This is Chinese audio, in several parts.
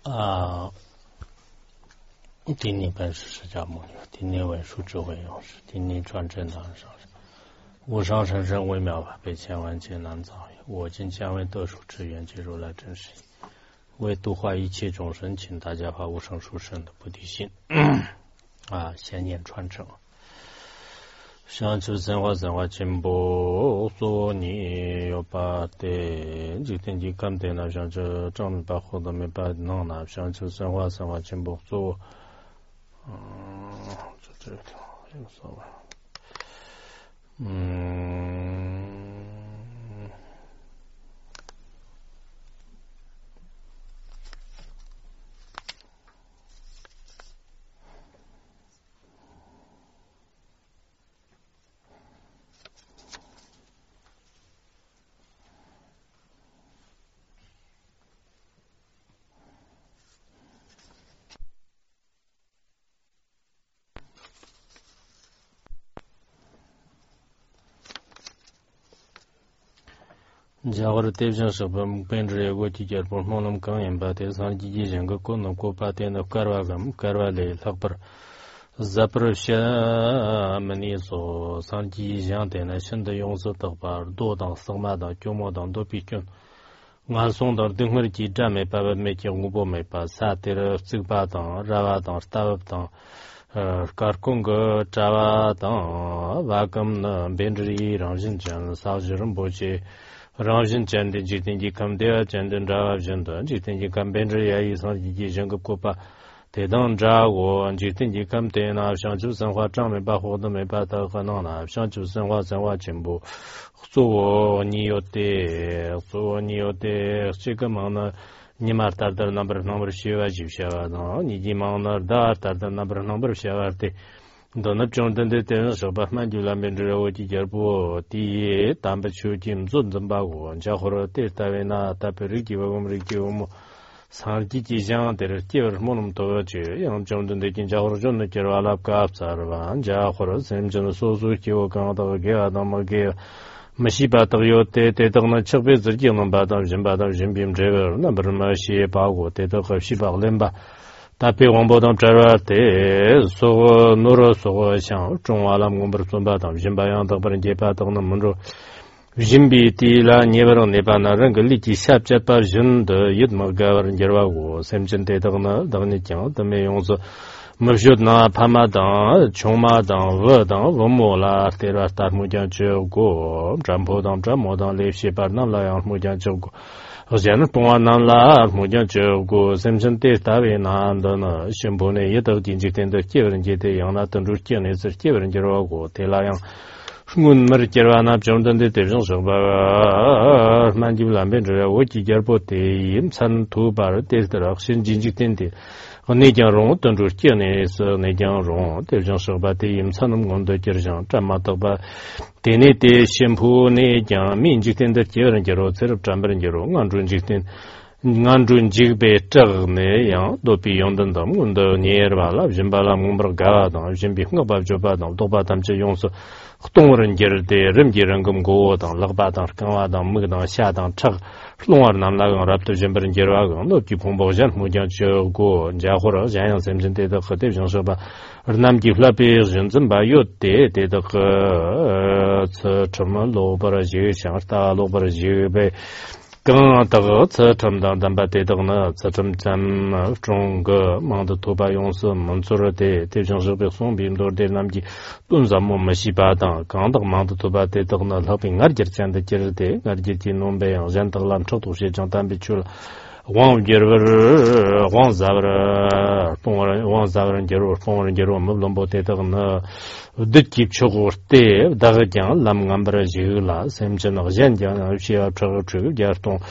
第一本是释迦牟尼，第二文殊智慧勇士，第二转正当上师，无上甚深微妙法，被千万劫难遭遇。我今将为得殊之愿，皆如来真实义，为度化一切众生，请大家发无上殊胜的菩提心先念传承。上求三化进步所你有把的这天气看的那上这正面把活的没把弄那上求三化进步所这挺好有所谓家伙的对象是不本质有个季节不忙那么刚硬把对上季节整个可能过把对那干瓦嘞他不zaprosha mani so sanji jang de na shin de yong so de ba do dang song ma dang jo mo dang do pi chun ngan song dang ding mer ji zhan me ba me ji ngu bo me ba sa de le zi ba dang ra ba dang sta ba dang kar kong ge zha ba dang wa gam na ben zhi rang jin jan sa zhi ren bo ji rang jin jan de ji ting ji kam de jan de ra jin de ji ting ji kam ben zhi ya yi san ji ji jang ge ko ba 대当扎我就定级看对那像就生活长没把活都没把到可能那像就生活进步做你有的这个忙呢你嘛达到number学啊就学啊喏你的忙呢达到number学啊的到那种的说吧蛮就那边这我就讲不第一单不求进准怎把我家伙了对单位那大别人给我们상지 지장 될 기회를 모는 도지 영정된 진짜로 좀 느껴 알아갑 살바 자호로 샘전 소소 기호 강도 게아 넘게 마시바도 요때 때덕는 척배 저기는 바다 준빔 제거 넘버 마시 바고 때덕 없이 박렘바 답비 원보던 저러때 소 노로 소상 중화람 공부를 좀 받아 준바양 덕벌은 제바덕는 문로 Jimbi tila nevaron nebana ranga liki sabjat par jun de yidma gawaran jerwago semchen te dagna dagni kyang dame yongso mabshut na pama dang chongma dang wa dang wamo la tera tar mujang chogo jampo dang jamo dang lepshi par nang la yang mujang chogo jan pongwa nang la mujang chogo semchen te tawe na dana shimbo ne yedag dinjik ten de kyewaran jete yang na tangzhu kyane zir kyewaran jerwago te la yang ngun mer jerwana jongdan de devjong so ba manji lam ben zhe wo ji jer bo de yim san tu ba de de ra xin jin ji den de ne jiang rong dong zhu jie ne se ne jiang rong devjong so ba de yim san nong gong de jer jiang zhan ma de ba de ne de xian pu ne jiang min ji den de jie ren jie ro zhe zhan ben jie ro ngan zhun ji den ngan zhun ji be zhe ne yang do bi yong den de mun de nie ba la jin ba la mun ber ga dang jin bi ngo ba jo ba dang do ba tam zhe yong so 동어는 제르데 름지런 금고당 럭바당 강화당 무당 샤당 척 롱어 남나강 랍도 점버는 제르와고 노기 봉보전 무장저고 자호러 자양 샘진데도 그때 정서바 남기 플라피 전전바 요때 데도 그 처음 로버지 샤르타 로버지 베 강다가 처음당 담바데도나 처음잠 중거 망도 도바용스 문조르데 대정서베 송빔도데 남기 돈자모 마시바당 강다 망도 도바데도나 러빙 아르제르찬데 제르데 아르제티 nombe jantarlam chotushi jantambichul 왕자브라 뽕어는 물론보테다나 듣기 초고때 다가장 남감브라 지글라 샘전어 젠장 시야 저거 야통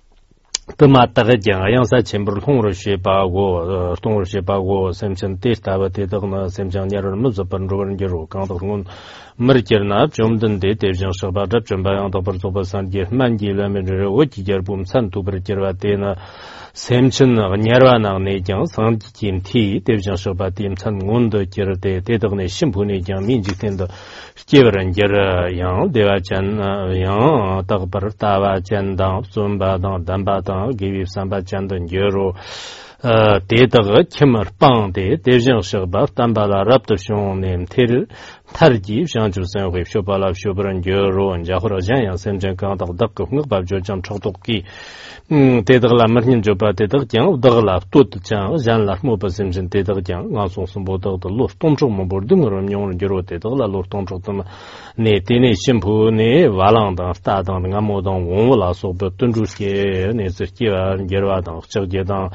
드마타가장 양사 쳔브르 홍으로 쉐바고 통으로 쉐바고 샘전 테스타바테다나 샘장냐를 무조건 로버는지로 강도군 머리결나 좀든데 대정 서바다 좀바양도 버도버산 게만기라면을 오지결봄 산두버결와테나 샘천 냐르와나 내장 상지팀티 대정 서바팀 산군도 결대 대덕내 신분의 장 민직된도 제버런 양 대와찬 양 딱버타와 잔당 좀바당 담바당 기비 삼바찬던 여로 대다가 kimmer 빵데 대정식바 담바라 랍도숑님 테르 타르지 장주선 회쇼발라 쇼브런 여로 자호라장 양선전 강덕 덕 흥박조점 촉독기 대다가 머님 조바 대다가 장 더글라 또장 잔라 모바심진 대다가 장 나송송 보다도 로스 동종 모르등으로 용을 저로 대다가 로스 동종도 네 테네 심부네 와랑다 스타당 나모동 원라 소버 뜬주시에 네스키와 여러와당 저게당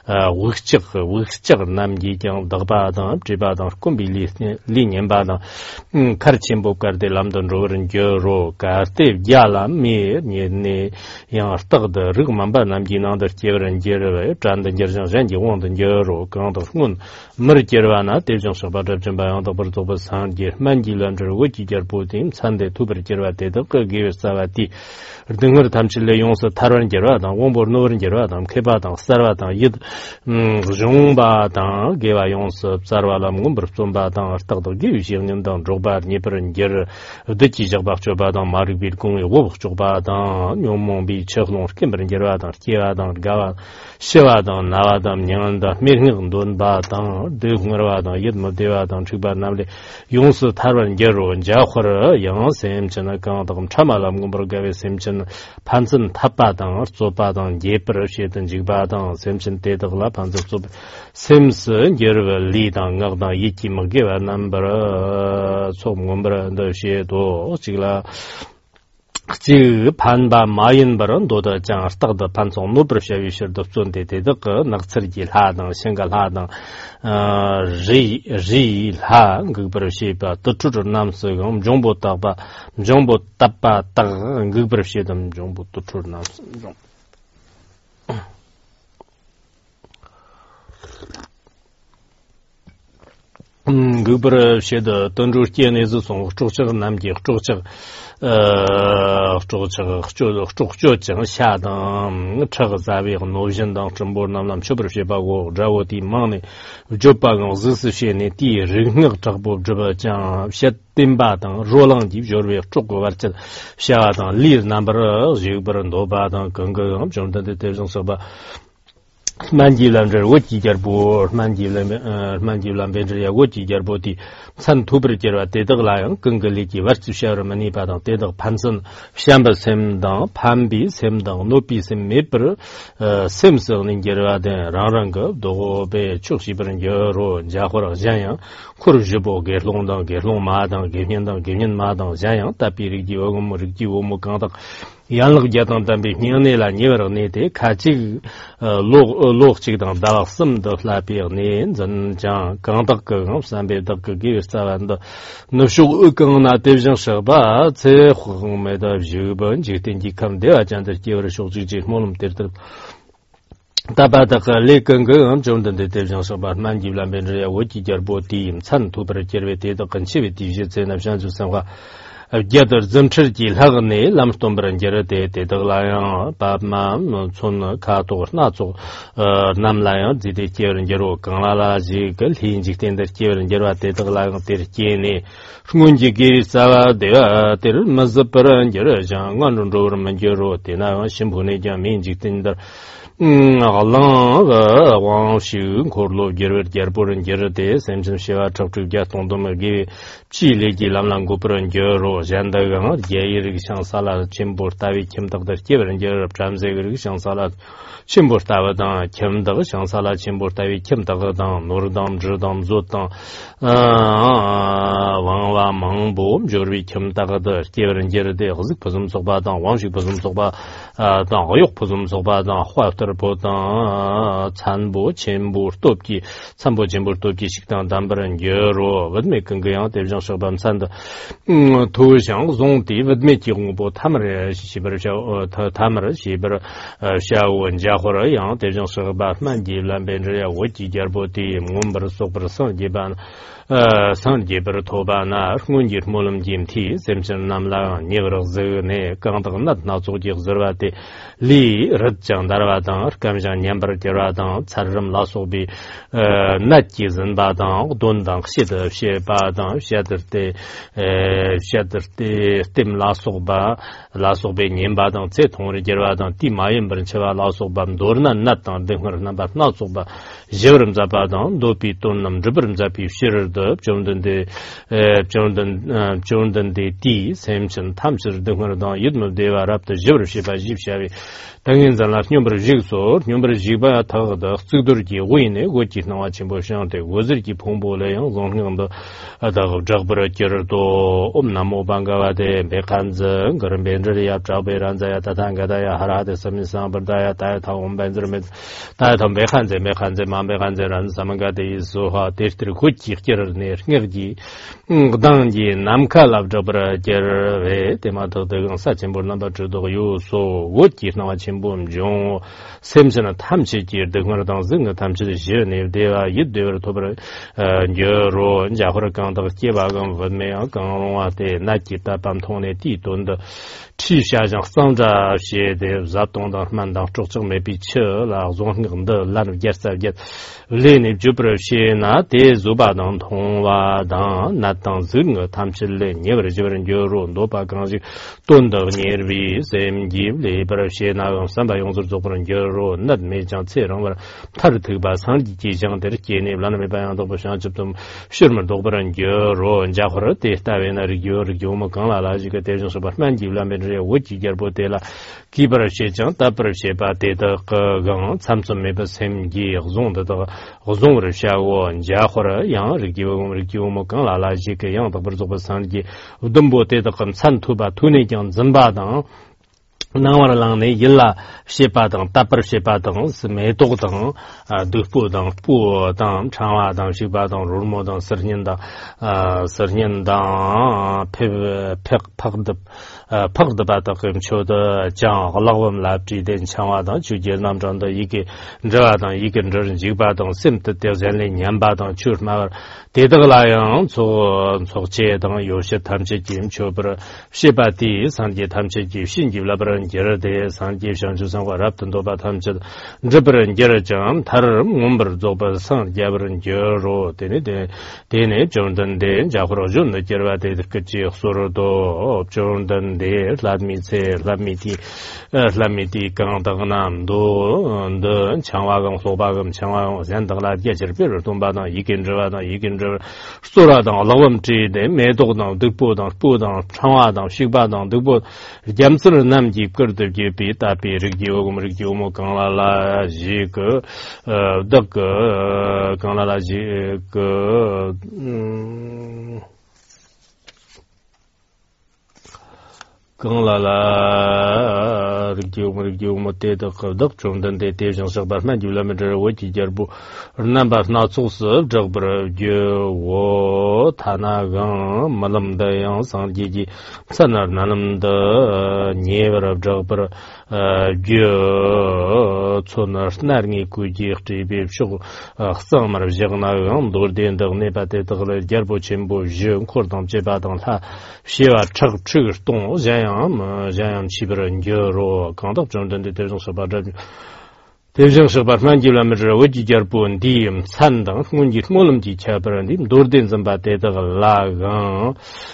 욱적 남기경 더바당 지바당 콤빌리 리년바당 카르침보카르데 람던 로른 겨로 카르테 야라미 니네 양스터드 르그만바 남기난더 제르는 제르베 잔던 제르장 잔지 원던 겨로 강도군 머르제르와나 대정서바드 점바양도 버토버 산제 만기란저 위지저보팀 산데 투버제르와데도 거기에서와티 등을 담실레 용서 타르는 제르와다 원보르노른 제르와다 케바다 사르와다 이 종바다 게와 용서 사르와람 군버좀바다 스터도 기유시는던 조바 니퍼은 제르 드치적박조바다 마르빌공이 오복조바다 뇽몽비 쳬흐롱 캠버는 제르와다 키와다 가와 셰와다 나와다 냥한다 미흥돈 바다 드흥르와다 예드모데와다 추바남레 용서 타르는 제르 자허르 영sem전에 강다금 참말람 군버가베 셈전 판슨 탑바당 조바당 예프르시든 지바당 셈전 때더라 판슨 조 셈스 제르 리당 나다 이키먹게와 남버 소문버런더 시에도 지라 지 반바 마인버런 도다 장스타다 판송 노브르샤위셔도 쫀데데드 그 낙서질 하당 생각하당 지 그버시바 뜻주르 남스금 정보다바 정보 답바 딱 그버시담 정보 뜻주르 남스 그버시다 던주르티에네즈 송 쪽적 남기 쪽적 쪽쪽下等车个在位农民党政府那么确不是包括这我的忙呢就把公司是些呢地人个这不这个讲些丁巴等若浪的就是中国这下等历那不是有不人多巴等更更种的这种说吧만지람 저 워지저보 만지람 벤저야 워지저보디 산 두브르제로 대덕라요 근글리기 와츠샤르마니 바다 대덕 판선 샴바셈다 판비 셈다 노피 셈메브르 셈서는 게라데 라랑거 도베 축시브른 여로 자호라 자양 쿠르즈보 게롱당 게롱마당 게년당 게년마당 자양 따피리기 오금르기 오모강다 양력 자당담비 니네라 니버네데 같이 lokchigdang dalak simda flapirni zanjang gangdak gam sambedak ge sawan nushu ukang na devjang shaba ce khungme da jubon jitin dikam de ajan de jewre shogji ji molum terter dabada le kang gam jomdan de devjang shaba man jiblan ben ya woji jarbo tim chan tu ber jerwe de da kanchi we di je zen abjan ju sanwa Gather Zimchirji Lagane, Lamstomber Gerate, the Lion, Babma, Son Kato, Nazo, Namlion, the Kier and Jero, Kanala, Zigel, Hinjik, the Kier and Gerate, the Lion, Terkini, Funji Girisava, the Mazapara and Jerajan, one room and Jero, Tina, Shimpuneja, Minjik in the along one shoe, Corlo, Gerard, Gerbor and Gerate, Samson Shiva, talk to Gaston Domagi, Chile, Lamlang Gopur and Jero, Jandagan, Jair, Shansala, Chimbor, Tavi, Kimtak, the Kiver and Gerard, Tramzeg, Shansala, Chimbor Tavadan, Kimdak, Shansala, Chimbor, Tavi, Kimtakadan, Nordam, Jordam, Zotan, Wangwa, Mangbo, Jorvi, Kimtaka, the Kiver and Gerade, Pozum Sobadan, Wanshi Pozum Soba, Yok Pozum Sobadan, Huafterpodan, Chanbo, Chimbor, Topki, Sambo, Chimbor, Topki, Shiktan, Dambaran, Gero, Vadmaking, Devjan Shabam Sand, Tushang, Zonti, Vadmeting, Tamara, Shiber, Tamara, Shiber, Shao, and Jahora, Yang, Devjan Shabat, Mandi, Lambendria, Wati, Jarboti, Mumber, Sopra, Son, Jiban, San Jiber, Tobana, Munjir, Molum, Jimti, Simpson, Namla, Never, Zene, Kantak, not so Zervati, Li, Rajang, Darvadan, Kamjan, Yamber, Geradan, Saram, Lasobi, Natizan, Badan, Dondang, Shid, She, Badan, Shatter, Shed tem la sobe nyemba dang tse thongri jerwa dang ti mayem brin chewa la soba dorna nat dang dengar na ba na soba jewrim za ba dang do pi ton nam jibrim za pi shirir de chondan de ti semchen tamchir dengar dang yidmu dewa rap de jewr shiba jib shawi tangin zan la nyumber jigso nyumber jiba ta da tsugdur ji wine go ji na wa chimbo shang de gozir ji phombo le yang zong ngam da da jagbra ker do om namo bangawa de bekanze garam benri ya chabe ranza ya tatanga da ya hara de samin sam barda ya ta ta om benzer me ta ta bekanze ma bekanze ran samanga de so ha testir ku ji ker ne ngirji gdang ji namka lab jabra ker ve tema to de sa chimbo na da do yo so wo ji na wa chimbo mjong semsena 탐지 ji de ngor dang zeng 탐지 de je ne de wa yid de to bra ro ja ho gang da ji ba gang wen me gang wa de na ji ta bam tong ne di dun de chi xia jiang sang zha xie de za dong da man dang zhou zheng me bi che la zong ngeng de lan ye sa ye le ne ju bra xie na de zu ba dang tong wa dang na dang zeng 탐지 le nie bra ji bra jo ro no ba gang ji dun de nie bi sem ji le bra xie na gong san ba yong zu zhou bra jo ro na me jiang ce rong ba ta de te ba sang ji ji jiang de ji ne lan me ba yang de bu shang ji de shi me de bra jo ro ja ho de ta we na ri jo mo gang la ji ge de jong so ba man ji lan me je wo ji ge bo de la ki bra xie jiang ta bra xie ba de de ge gang sam zum me ba sem ji zong de zong re xia wo ja ho yang ri ji mo gang la ji ge yang de bra zo ba sang ji dum bo de de kam san tu ba tu ne jiang zhen ba dang nāngwara lāng nē yīlā shēpā dāng, tāpar shēpā dāng, mē tōg dāng, dūpū dāng, pū dāng, chāngwā dāng, shīpā dāng, rūrmō dāng, sarñiñ dāng, phak dāpa dāng, chō dā jāng, lāgwam lāb jī dāng, chāngwā dāng, chū jē nām chāng dā, yīgī nzhā dāng, yīgī nzhā jīgbā dāng, sim tā tēw zhēn lē nyāmbā dāng, chūr mā wār, tē dā gā yāng, tsōg chē dāng, yō shē tam chē jīm, chō bā shēpā tī, sāng jē tam chē jīm, shīn jīm lā bā ger de san ji shang ju sang wa rap tan do ba tham che de bren ger jam thar ngom ber zo ba sang ja bren ger ro de ne jon dan de ja ro jun de ger wa de ke chi so ro do jon dan de la mi ti kang da nam do de chang wa gang so ba gam chang wa yan da la ye ji bi ro dong ba da yi gen zhe so ra da la wam ji de me do da de bu da chang wa da shi ba da de bu jam sir nam ji कर दे J P ता पी रिगियो मो कांला ला जी क दक कांला ला जी क कांला ला रिगियो मो ते दक दक चों दन दे ते जंग सब बार जुला में रे वो जी जरबु नंबर ना चो स जग बर जे वो थाना ग मलम द yang sang ji ji sanar nanam da nyever jog bar je chonar snar ngi ku ji xti bi shu xsang mar jigna gam dor den da ne ba te de ger bo chen bo je khor dam je ba dang la xie wa chig chig dong jiang chi ber nge ro gang da zhong den de de zhong ba zhe 대정 서바만 길라미터 오지저본 디 산당 훈지 몰음지 차버런디 도르덴 점바 데다가 라가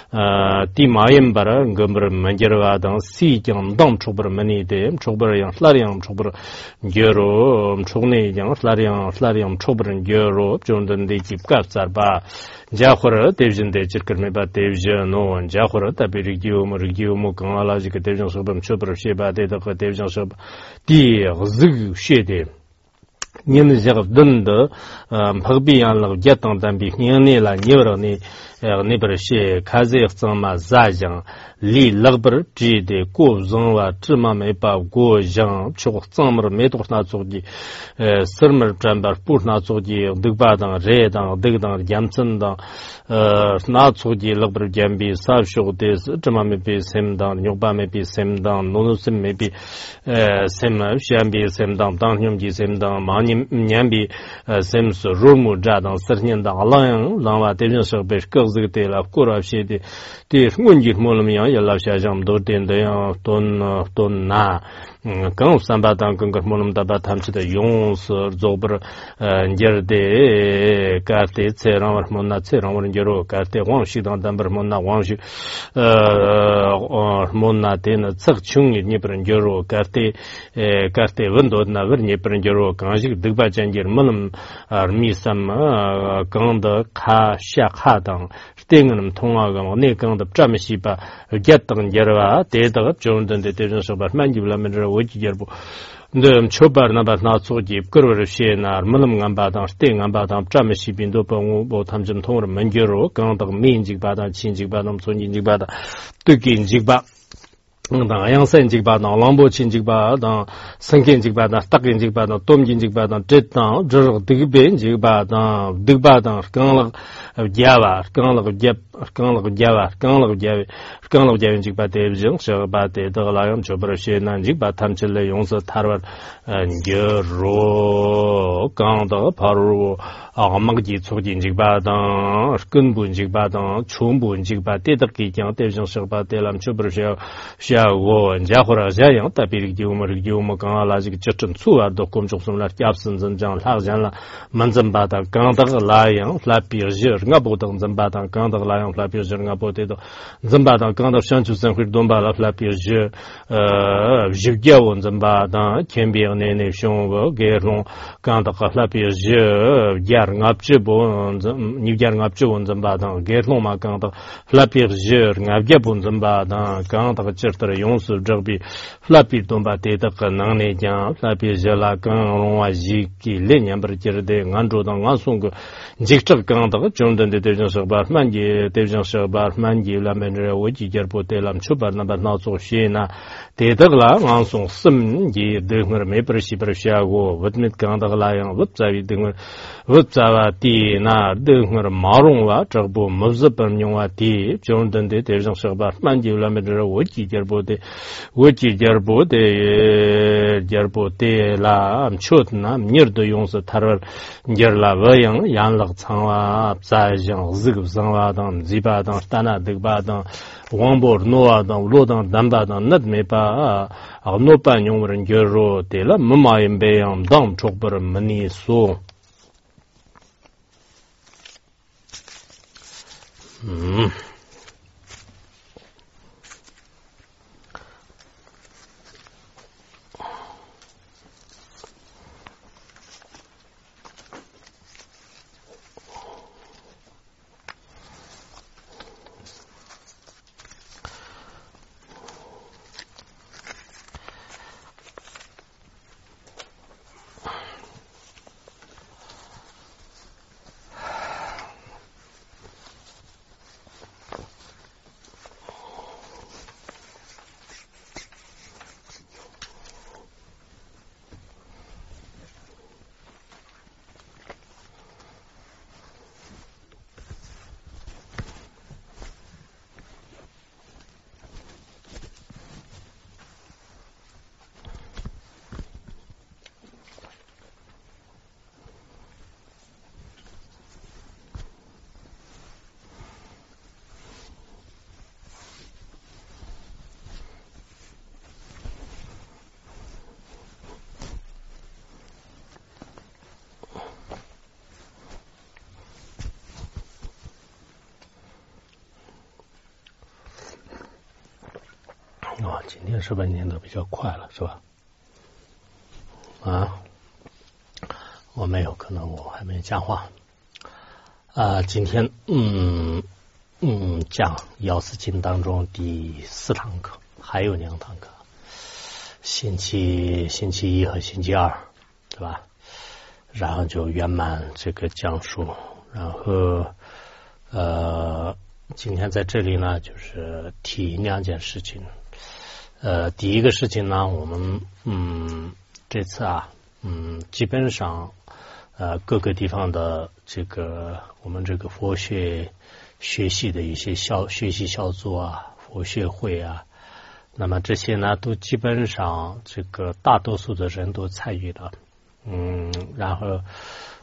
디마임바라 금버 만저와당 시경 동 초버머니데 초버양 슬라리양 초버 게로 초네양 슬라리양 초버는 게로 존던데 집갑자바 자호르 대진데 지크르메바 대저노 자호르 타비리기오 머기오모 강알아지게 대정 서범 초버 셰바데다가 대정 서 디 즈그 셰데 nian zhe dun de phagbi yan la jia tang dan bi nian ne la ni ro ni ne ber xie ka ze zang ma za jiang li lag ber ji de guo zong wa zhi ma mei ba guo jiang chu zang mer me du na zu ji ser mer zhan ba bu na zu ji de ba dang re dang de dang yam chen dang na zu ji lag ber jian bi sa shu de zhi ma me bi sem dang nyu ba me bi sem dang no no sem me bi sem xian bi sem dang dang hyum ji sem dang ma年比sem su rumu zha dang ser nian dang lang wa de jin se be ge 这个对了，过了些的，对，我你莫那么样也老下想多点的样，多拿。刚三八当跟个莫那么大把他们的勇士做不了，你的干的菜让我们拿菜让我们就说干的黄西当但不是莫拿黄西，莫拿的那这穷你不能就说干的温度那不你不能就说刚是对吧？讲解莫那么米什么刚的卡下卡当。定那么通啊，我那刚的这么细吧，get等节吧，得的就等的这说吧，蛮久了没这我节不，那秋吧那把那做节，个人些那么那么安排当，定安排当这么细边都帮我他们这么通了蛮久了，刚的面积吧当，亲戚吧当，做年纪吧当，对经济吧。当阳山这把当，浪波青这把当，深根这把当，大根这把当，东根这把当，这当这是这个边这把当，这把当刚了加吧，刚了加这把对不行，这把对这个来用就不是些难这把他们这来用是他们牛肉刚的跑肉。那个基础经济吧当根本经济吧当全部经济吧对的给讲对上是吧对了就不是要我家或者这样特别的我们刚刚来这个这种错啊都工作上来加深增长他讲了门诊吧当刚的来样来比较我不等诊吧当刚的来样来比较我不对的诊吧当刚的相处生活东吧来比较就叫我诊吧当天边那兄我给弄刚的来比较ngapche bon ni jar ngapche bon zamba da gerlo ma kan da flapir jer ngapje bon zamba da kan da chertre yons jagbi flapir domba te da kan ne ja flapir jela kan ronwa ji ki le nyam ber jer de nganjo da ngasung jikchak kan da jondan de de jor bar man ji de jor bar man ji la men re wo ji jer po te lam chubar na ba na so she na te da la ngasung sim ji de ngor me ber si ber sha go wetmit kan da la yang wet za wi de ngor 자와 디나 등을 마롱와 저보 무즈번용와 디 jon던데 대정서바 만지울라메르 오지절보데 라 암초트나 미르도 용서 타르 njirlawayang yanlag changwa zajang zigubzangwadang zibadang stanadikbadang wangbor noadang lodang dambadang nadmepa nopa nyongwaran gyoro tela mamayambeyang dam chokbar mani so今天是不是念得比较快了，是吧？我没有，可能我还没讲话。今天讲药师经当中第4堂课，还有2堂课，星期一和星期2，对吧？然后就圆满这个讲述，然后今天在这里呢，就是提2件事情。第一个事情呢，我们这次基本上各个地方的这个我们这个佛学学习的一些学习小组啊，佛学会啊，那么这些呢都基本上这个大多数的人都参与了，然后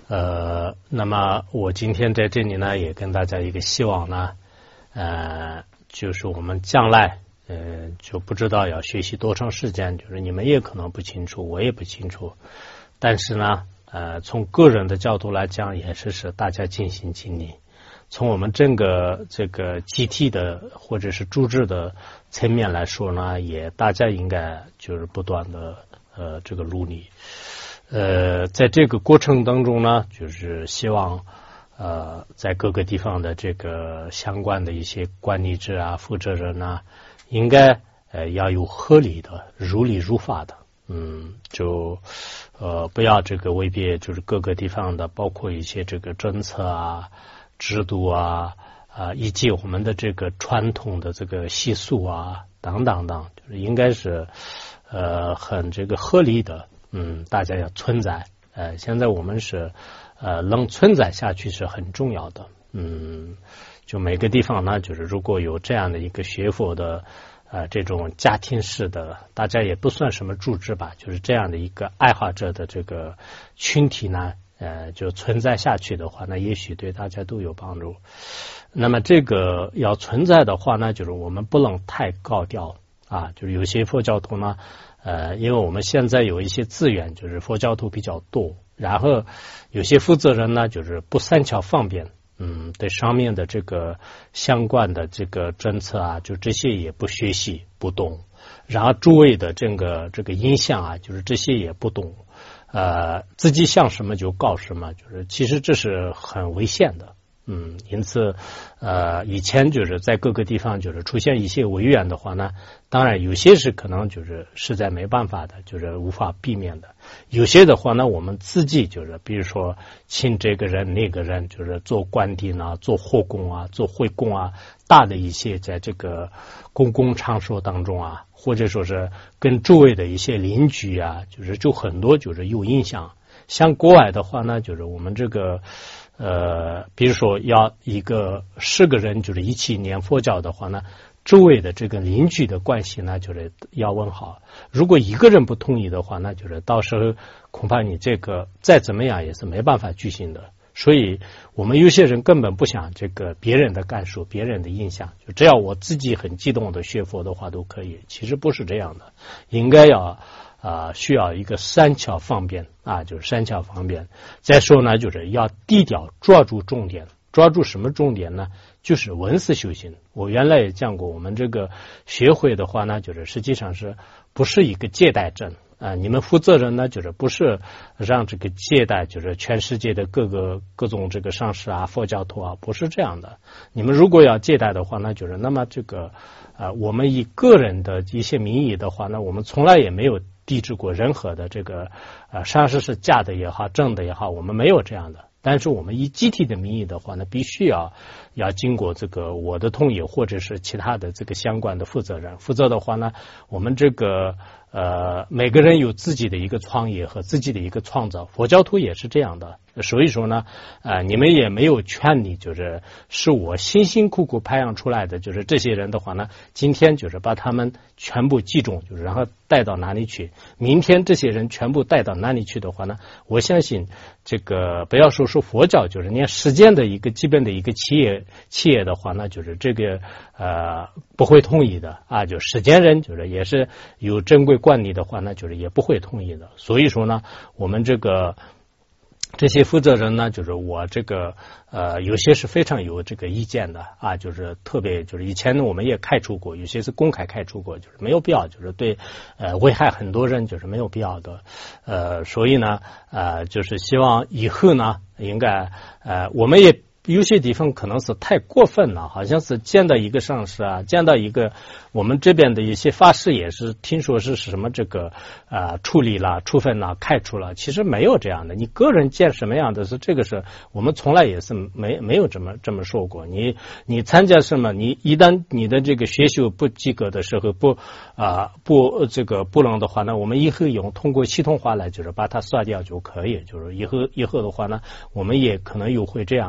那么我今天在这里呢，也跟大家一个希望呢，就是我们将来，就不知道要学习多长时间，就是你们也可能不清楚，我也不清楚，但是呢，从个人的角度来讲，也是大家尽心尽力。从我们整个这个集体的或者是组织的层面来说呢，也大家应该就是不断的这个努力。在这个过程当中呢，就是希望在各个地方的这个相关的一些管理者啊、负责人啊，应该要有合理的、如理如法的，就不要这个违背就是各个地方的，包括一些这个政策啊、制度啊以及我们的这个传统的这个习俗啊等等等，就是应该是很这个合理的。大家要存在，现在我们是能存在下去是很重要的。就每个地方呢，就是如果有这样的一个学佛的这种家庭式的，大家也不算什么组织吧，就是这样的一个爱好者的这个群体呢，就存在下去的话，那也许对大家都有帮助。那么这个要存在的话呢，就是我们不能太高调啊，就是有些佛教徒呢。因为我们现在有一些资源，就是佛教徒比较多，然后有些负责人呢，就是不三巧方便，对上面的这个相关的这个政策啊，就这些也不学习不懂，然后诸位的这个影响啊，就是这些也不懂，自己想什么就搞什么，就是其实这是很危险的。因此，以前就是在各个地方就是出现一些违缘的话呢，当然有些是可能就是实在没办法的，就是无法避免的。有些的话呢，我们自己就是比如说请这个人那个人，就是做官邸呢，做护供啊，做会供啊，大的一些在这个公共场所当中啊，或者说是跟周围的一些邻居啊，就很多就是有影响。像国外的话呢，就是我们这个。比如说要一个10个人就是一起念佛教的话呢，周围的这个邻居的关系呢，就是要问好。如果一个人不同意的话，那就是到时候恐怕你这个再怎么样也是没办法举行的。所以我们有些人根本不想这个别人的感受、别人的印象，就只要我自己很激动的学佛的话都可以。其实不是这样的，应该要。需要一个三巧方便啊，就是三巧方便。再说呢，就是要低调，抓住重点。抓住什么重点呢？就是闻思修行。我原来也讲过，我们这个学会的话呢，就是实际上是不是一个接待站啊？你们负责人呢，就是不是让这个接待，就是全世界的各种这个上师啊、佛教徒啊，不是这样的。你们如果要接待的话呢，就是那么这个我们以个人的一些名义的话呢，我们从来也没有。抵制过任何的这个上师是假的也好，正的也好，我们没有这样的。但是我们以集体的名义的话呢，必须要经过这个我的同意，或者是其他的这个相关的负责人。否则的话呢，我们这个每个人有自己的一个创业和自己的一个创造，佛教徒也是这样的。所以说呢，你们也没有权利，是我辛辛苦苦培养出来的，就是这些人的话呢，今天就是把他们全部集中，就是然后带到哪里去？明天这些人全部带到哪里去的话呢？我相信这个不要说佛教，就是连世间的一个基本的一个企业的话呢，就是这个不会同意的啊，就世间人就是也是有正规管理的话呢，就是也不会同意的。所以说呢，我们这些负责人呢，就是我这个有些是非常有这个意见的啊，就是特别就是以前呢我们也开除过，有些是公开开除过，就是没有必要，就是对危害很多人，就是没有必要的。所以呢就是希望以后呢应该我们也有些地方可能是太过分了，好像是见到一个上师啊，见到一个我们这边的一些法师也是听说是什么这个处理了、处分了、开除了，其实没有这样的。你个人见什么样的是这个是我们从来也是没有这么说过。你参加什么，你一旦你的这个学修不及格的时候不能的话呢，我们以后用通过系统化来就是把它刷掉就可以。就是以后的话呢，我们也可能有会这样的这个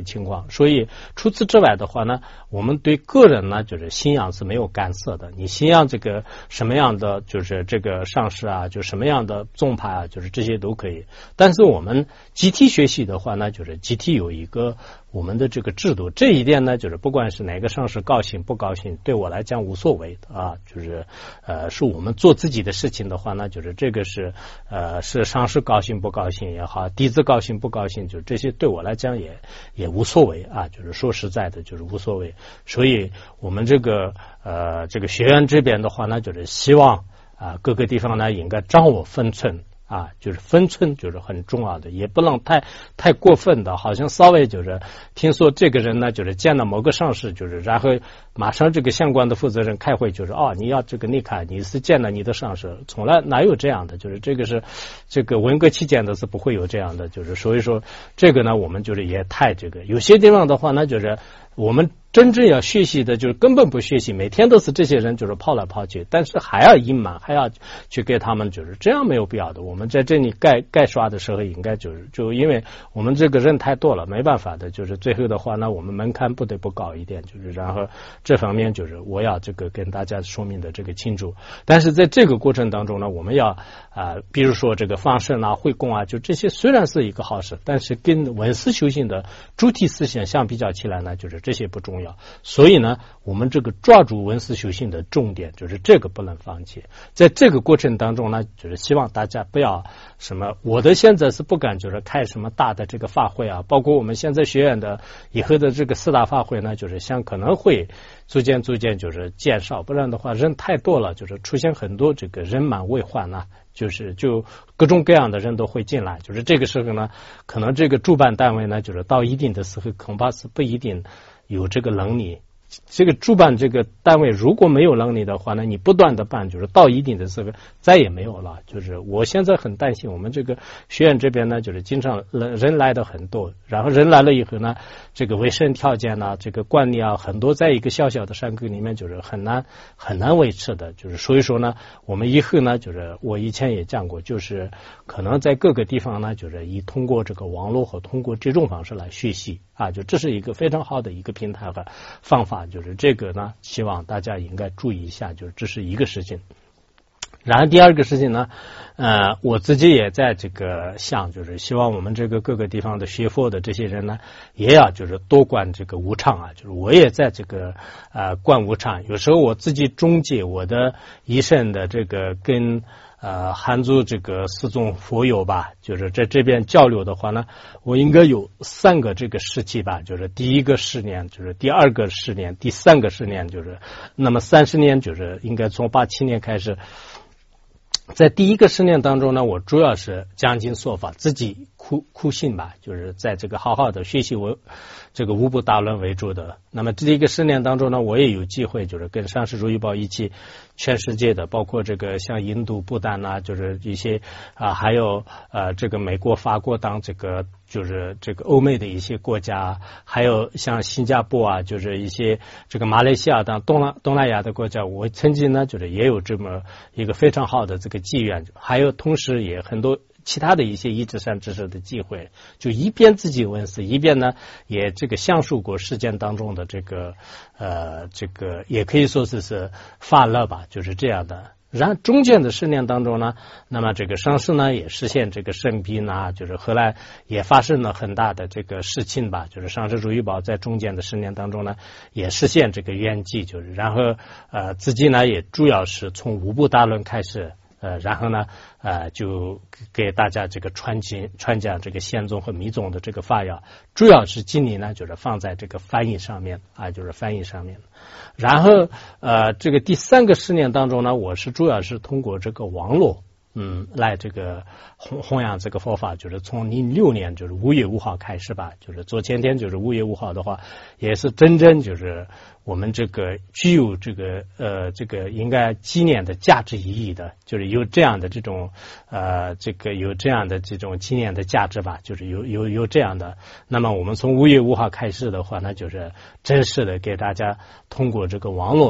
情况。所以除此之外的话呢，我们对个人呢就是信仰是没有干涉的，你信仰这个什么样的就是这个上师啊，就什么样的宗派啊，就是这些都可以。但是我们集体学习的话呢，就是集体有一个我们的这个制度，这一点呢，就是不管是哪个上师高兴不高兴，对我来讲无所谓的啊，就是是我们做自己的事情的话呢，就是这个是是上师高兴不高兴也好，弟子高兴不高兴，就这些对我来讲也无所谓啊，就是说实在的，就是无所谓。所以我们这个学院这边的话呢，就是希望各个地方呢应该掌握分寸。啊，就是分寸就是很重要的，也不能太过分的，好像稍微就是听说这个人呢，就是见到某个上司，就是然后马上这个相关的负责人开会，就是你要这个你看你是见了你的上司，从来哪有这样的，就是这个是这个文革期间的是不会有这样的，就是所以说这个呢，我们就是也太这个有些地方的话呢，就是我们真正要学习的就是根本不学习，每天都是这些人就是跑来跑去，但是还要隐瞒，还要去给他们，就是这样没有必要的。我们在这里该刷的时候应该就因为我们这个人太多了，没办法的，就是最后的话呢，我们门槛不得不高一点，就是然后这方面就是我要这个跟大家说明的这个清楚。但是在这个过程当中呢，我们要比如说这个放生啊、会供啊，就这些虽然是一个好事，但是跟文思修行的主体思想相比较起来呢，就是这些不重要。所以呢，我们这个抓住文思修行的重点就是这个不能放弃。在这个过程当中呢，就是希望大家不要什么，我的现在是不敢就是开什么大的这个法会啊，包括我们现在学院的以后的这个4大法会呢，就是像可能会逐渐就是减少，不然的话人太多了，就是出现很多这个人满为患啊。就各种各样的人都会进来，就是这个时候呢，可能这个主办单位呢，就是到一定的时候，恐怕是不一定有这个能力。这个主办这个单位如果没有能力的话呢，你不断的办，就是到一定的时候再也没有了。就是我现在很担心我们这个学院这边呢，就是经常人来的很多，然后人来了以后呢，这个卫生条件啊，这个管理啊，很多在一个小小的山沟里面就是很难维持的。就是所以说呢，我们以后呢，就是我以前也讲过，就是可能在各个地方呢，就是通过这个网络和通过这种方式来学习啊，就这是一个非常好的一个平台和方法。就是这个呢，希望大家应该注意一下，就是这是一个事情。然后第二个事情呢，我自己也在这个想，就是希望我们这个各个地方的学佛的这些人呢，也要就是多观这个无常啊，就是我也在这个观无常，有时候我自己中介我的一生的这个跟汉族这个4种佛友吧，就是在这边交流的话呢，我应该有3个这个时期吧，就是第一个10年，就是第二个10年，第3个10年，就是那么30年，就是应该从87年开始。在第一个10年当中呢，我主要是讲经说法，自己苦信吧，就是在这个好好的学习这个无部大论为主的。那么这一个10年当中呢，我也有机会就是跟上师如意宝一起全世界的，包括这个像印度、不丹啊，就是一些还有这个美国、法国当这个就是这个欧美的一些国家，还有像新加坡啊，就是一些这个马来西亚当东南亚的国家，我曾经呢就是也有这么一个非常好的这个机缘，还有同时也很多其他的一些一指山知识的机会，就一边自己文思，一边呢也这个享受过实践当中的这个也可以说是发乐吧，就是这样的。然后中间的10年当中呢，那么这个上师呢也实现这个生病啊，就是后来也发生了很大的这个事情吧，就是上师如意宝在中间的10年当中呢也实现这个圆寂，就是然后自己呢也主要是从无部大论开始。然后呢，就给大家这个传讲这个显宗和密宗的这个法要，主要是精力呢就是放在这个翻译上面啊，就是翻译上面。然后这个第3个10年当中呢，我是主要是通过这个网络来这个弘扬这个佛法，就是从06年就是5月5号开始吧，就是昨前天就是5月5号的话，也是真正就是我们这个具有这个应该纪念的价值意义的，就是有这样的这种有这样的这种纪念的价值吧，就是有这样的。那么我们从5月5号开始的话呢，就是正式的给大家通过这个网络来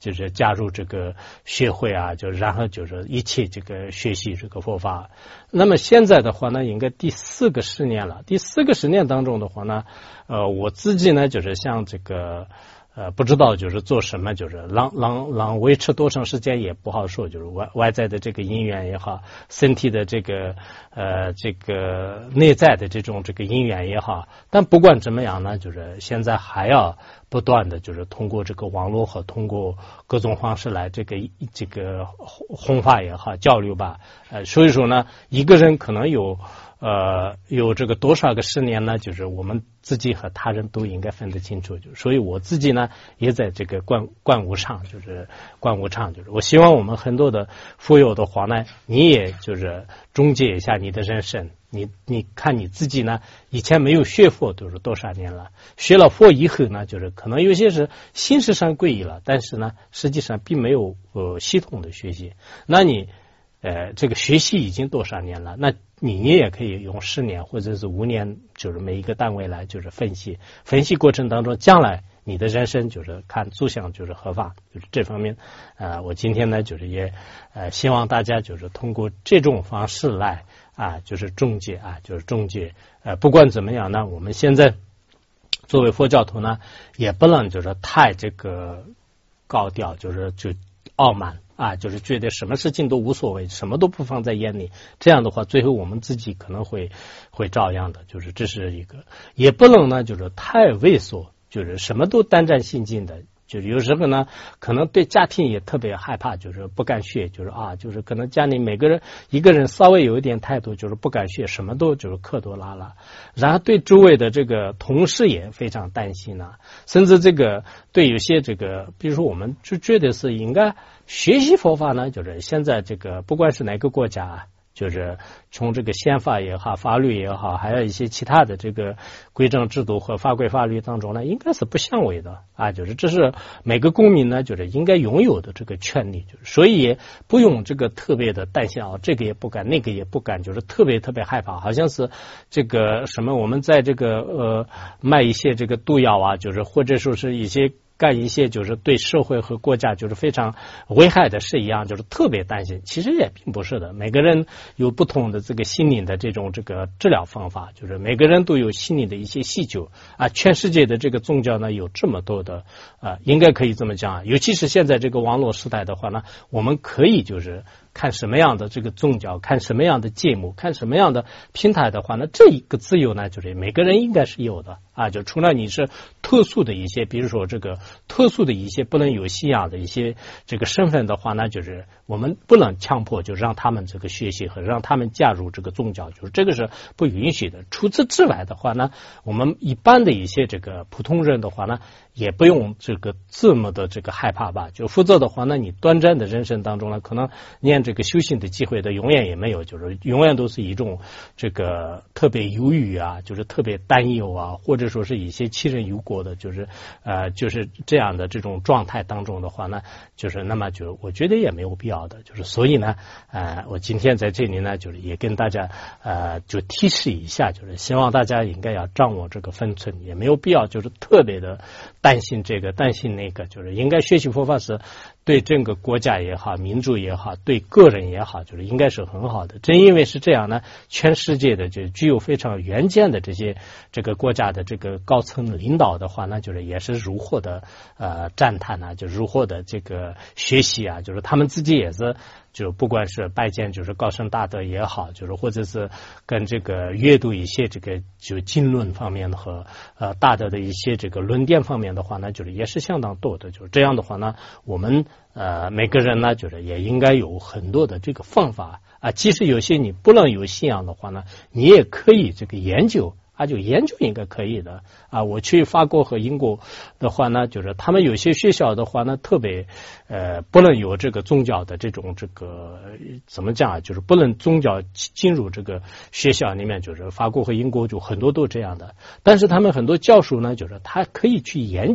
就是加入这个学会啊，就然后就是一起这个学习这个佛法。那么现在的话呢，应该第4个10年了。第4个10年当中的话呢，我自己呢就是像这个不知道就是做什么，就是让维持多长时间也不好说，就是外在的这个因缘也好，身体的这个内在的这个因缘也好，但不管怎么样呢，就是现在还要不断的就是通过这个网络和通过各种方式来这个弘法也好，交流吧。所以说呢，一个人可能有这个多少个10年呢，就是我们自己和他人都应该分得清楚。就所以我自己呢也在这个观无常，就是我希望我们很多的佛友的话呢，你也就是终结一下你的人生。你看你自己呢，以前没有学佛都是多少年了，学了佛以后呢，就是可能有些是形式上皈依了，但是呢实际上并没有系统的学习。那你这个学习已经多少年了，那你也可以用10年或者是5年，就是每一个单位来就是分析过程当中，将来你的人生就是看走向就是合法，就是这方面我今天呢就是也希望大家就是通过这种方式来就是终结不管怎么样呢，我们现在作为佛教徒呢，也不能就是太这个高调，就傲慢就是觉得什么事情都无所谓，什么都不放在眼里，这样的话最后我们自己可能会照样的，就是这是一个。也不能呢就是太畏缩，就是什么都胆战心惊的，就是有时候呢可能对家庭也特别害怕，就是不敢学，就是可能家里每个人一个人稍微有一点态度，就是不敢学，什么都就是克多拉拉，然后对周围的这个同事也非常担心甚至这个对有些这个比如说我们就觉得是应该学习佛法呢，就是现在这个不管是哪个国家就是从这个宪法也好，法律也好，还有一些其他的这个规章制度和法规法律当中呢，应该是不相违的就是这是每个公民呢就是应该拥有的这个权利，就是所以也不用这个特别的担心这个也不敢那个也不敢，就是特别害怕，好像是这个什么我们在这个卖一些这个毒药就是或者说是一些干一些就是对社会和国家就是非常危害的事一样，就是特别担心。其实也并不是的，每个人有不同的这个心灵的这种这个治疗方法，就是每个人都有心灵的一些细究全世界的这个宗教呢有这么多的应该可以这么讲，尤其是现在这个网络时代的话呢，我们可以就是看什么样的这个宗教，看什么样的节目，看什么样的平台的话呢，这一个自由呢就是每个人应该是有的就除了你是特殊的一些，比如说这个特殊的一些不能有信仰的一些这个身份的话呢，就是我们不能强迫就让他们这个学习和让他们加入这个宗教，就是这个是不允许的。除此之外的话呢，我们一般的一些这个普通人的话呢，也不用这个这么的这个害怕吧，就否则的话呢，你短暂的人生当中呢，可能连这个修行的机会的永远也没有，就是永远都是一种这个特别犹豫就是特别担忧或者说是一些杞人忧国的，就是这样的这种状态当中的话呢，就是那么就我觉得也没有必要的，就是所以呢我今天在这里呢就是也跟大家就提示一下，就是希望大家应该要掌握这个分寸，也没有必要就是特别的担心这个担心那个，就是应该学习佛法是对整个国家也好，民族也好，对个人也好，就是应该是很好的。正因为是这样呢，全世界的就具有非常远见的这些这个国家的这个高层领导的话呢，就是也是如获的赞叹就如获的这个学习就是他们自己也是就不管是拜见就是高僧大德也好，就是或者是跟这个阅读一些这个就经论方面的和大德的一些这个论点方面的话呢，就是也是相当多的。就是这样的话呢，我们每个人呢就是也应该有很多的这个方法即使有些你不能有信仰的话呢，你也可以这个研究就研究应该可以的我去法国和英国的话呢，就是他们有些学校的话呢，特别不能有这个宗教的这种这个怎么讲就是不能宗教进入这个学校里面，就是法国和英国就很多都这样的。但是他们很多教授呢，就是他可以去研究